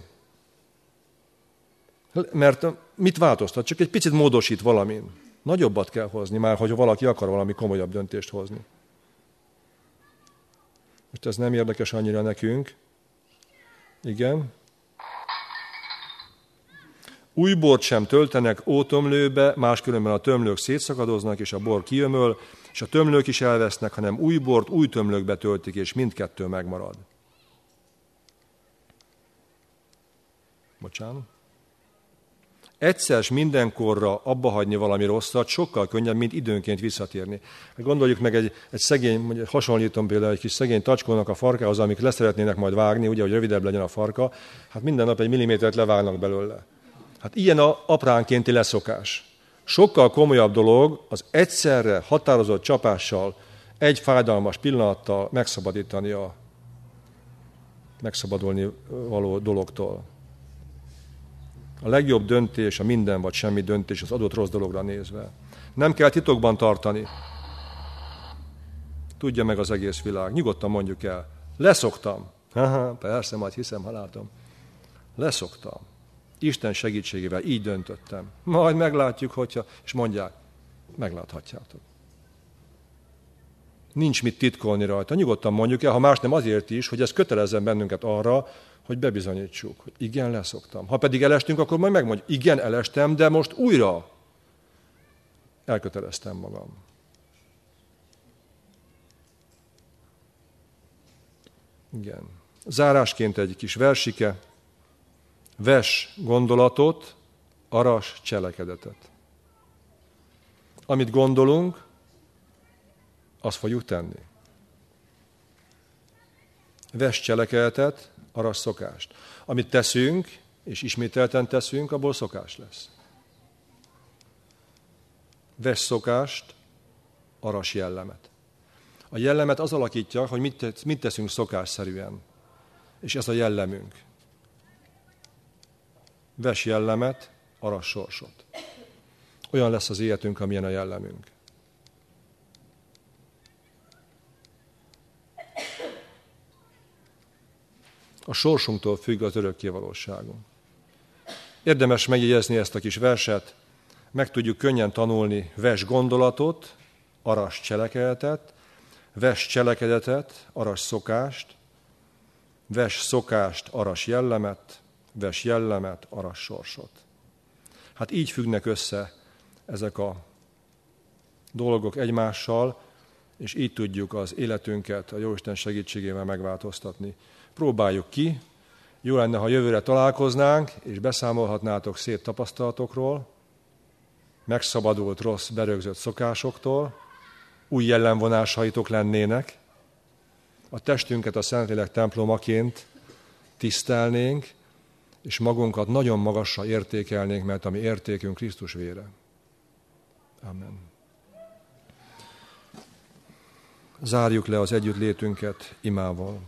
Mert mit változtat? Csak egy picit módosít valamin. Nagyobbat kell hozni, már hogy valaki akar valami komolyabb döntést hozni. Most ez nem érdekes annyira nekünk. Igen. Új bort sem töltenek ótömlőbe, máskülönben a tömlők szétszakadoznak, és a bor kiömöl, és a tömlők is elvesznek, hanem új bort új tömlőkbe töltik, és mindkettő megmarad. Bocsánat. Egyszer s mindenkorra abba hagyni valami rosszat sokkal könnyebb, mint időnként visszatérni. Gondoljuk meg egy, egy szegény, mondjuk hasonlítom például egy kis szegény tacskónak a farkához, amik leszeretnének majd vágni, ugye, hogy rövidebb legyen a farka, hát minden nap egy millimétert levágnak belőle. Hát ilyen a apránkénti leszokás. Sokkal komolyabb dolog az egyszerre határozott csapással, egy fájdalmas pillanattal megszabadítani a megszabadulni való dologtól. A legjobb döntés a minden vagy semmi döntés az adott rossz dologra nézve. Nem kell titokban tartani. Tudja meg az egész világ. Nyugodtan mondjuk el. Leszoktam. Aha, persze, majd hiszem, ha látom. Leszoktam. Isten segítségével így döntöttem. Majd meglátjuk, hogyha... És mondják, megláthatjátok. Nincs mit titkolni rajta. Nyugodtan mondjuk el, ha más nem azért is, hogy ez kötelezzen bennünket arra, hogy bebizonyítsuk, hogy igen, leszoktam. Ha pedig elestünk, akkor majd megmondjuk, igen, elestem, de most újra elköteleztem magam. Igen. Zárásként egy kis versike. Ves gondolatot, aras cselekedetet. Amit gondolunk, azt fogjuk tenni. Ves cselekedetet, aras szokást. Amit teszünk, és ismételten teszünk, abból szokás lesz. Ves szokást, aras jellemet. A jellemet az alakítja, hogy mit, mit teszünk szokásszerűen. És ez a jellemünk. Ves jellemet, aras sorsot. Olyan lesz az életünk, amilyen a jellemünk. A sorsunktól függ az örökké valóságunk. Érdemes megjegyezni ezt a kis verset, meg tudjuk könnyen tanulni ves gondolatot, aras cselekedetet, ves cselekedetet, aras szokást, ves szokást, aras jellemet, ves jellemet, aras sorsot. Hát így függnek össze ezek a dolgok egymással, és így tudjuk az életünket a Jóisten segítségével megváltoztatni. Próbáljuk ki. Jó lenne, ha jövőre találkoznánk, és beszámolhatnátok szép tapasztalatokról, megszabadult rossz, berögzött szokásoktól, új jellemvonásaitok lennének, a testünket a Szentlélek templomaként tisztelnénk, és magunkat nagyon magasra értékelnénk, mert a mi értékünk Krisztus vére. Amen. Zárjuk le az együttlétünket imával.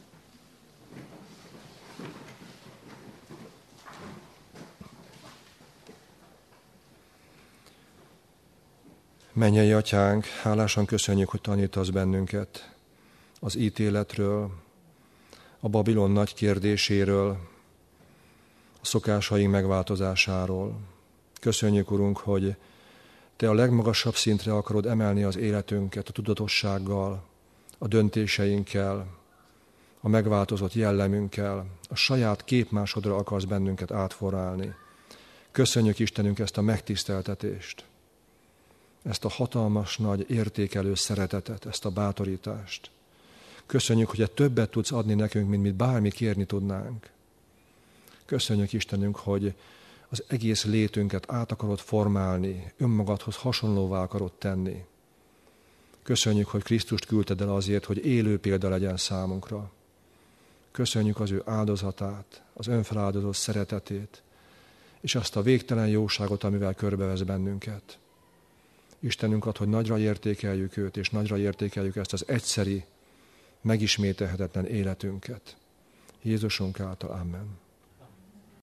Mennyei Atyánk, hálásan köszönjük, hogy tanítasz bennünket az ítéletről, a Babilon nagy kérdéséről, a szokásaink megváltozásáról. Köszönjük, Urunk, hogy Te a legmagasabb szintre akarod emelni az életünket a tudatossággal, a döntéseinkkel, a megváltozott jellemünkkel, a saját képmásodra akarsz bennünket átforrálni. Köszönjük, Istenünk, ezt a megtiszteltetést, ezt a hatalmas nagy értékelő szeretetet, ezt a bátorítást. Köszönjük, hogy többet tudsz adni nekünk, mint mit bármi kérni tudnánk. Köszönjük, Istenünk, hogy az egész létünket át akarod formálni, önmagadhoz hasonlóvá akarod tenni. Köszönjük, hogy Krisztust küldted el azért, hogy élő példa legyen számunkra. Köszönjük az ő áldozatát, az önfeláldozó szeretetét, és azt a végtelen jóságot, amivel körbevesz bennünket. Istenünk ad, hogy nagyra értékeljük őt, és nagyra értékeljük ezt az egyszeri, megismételhetetlen életünket. Jézusunk által, amen.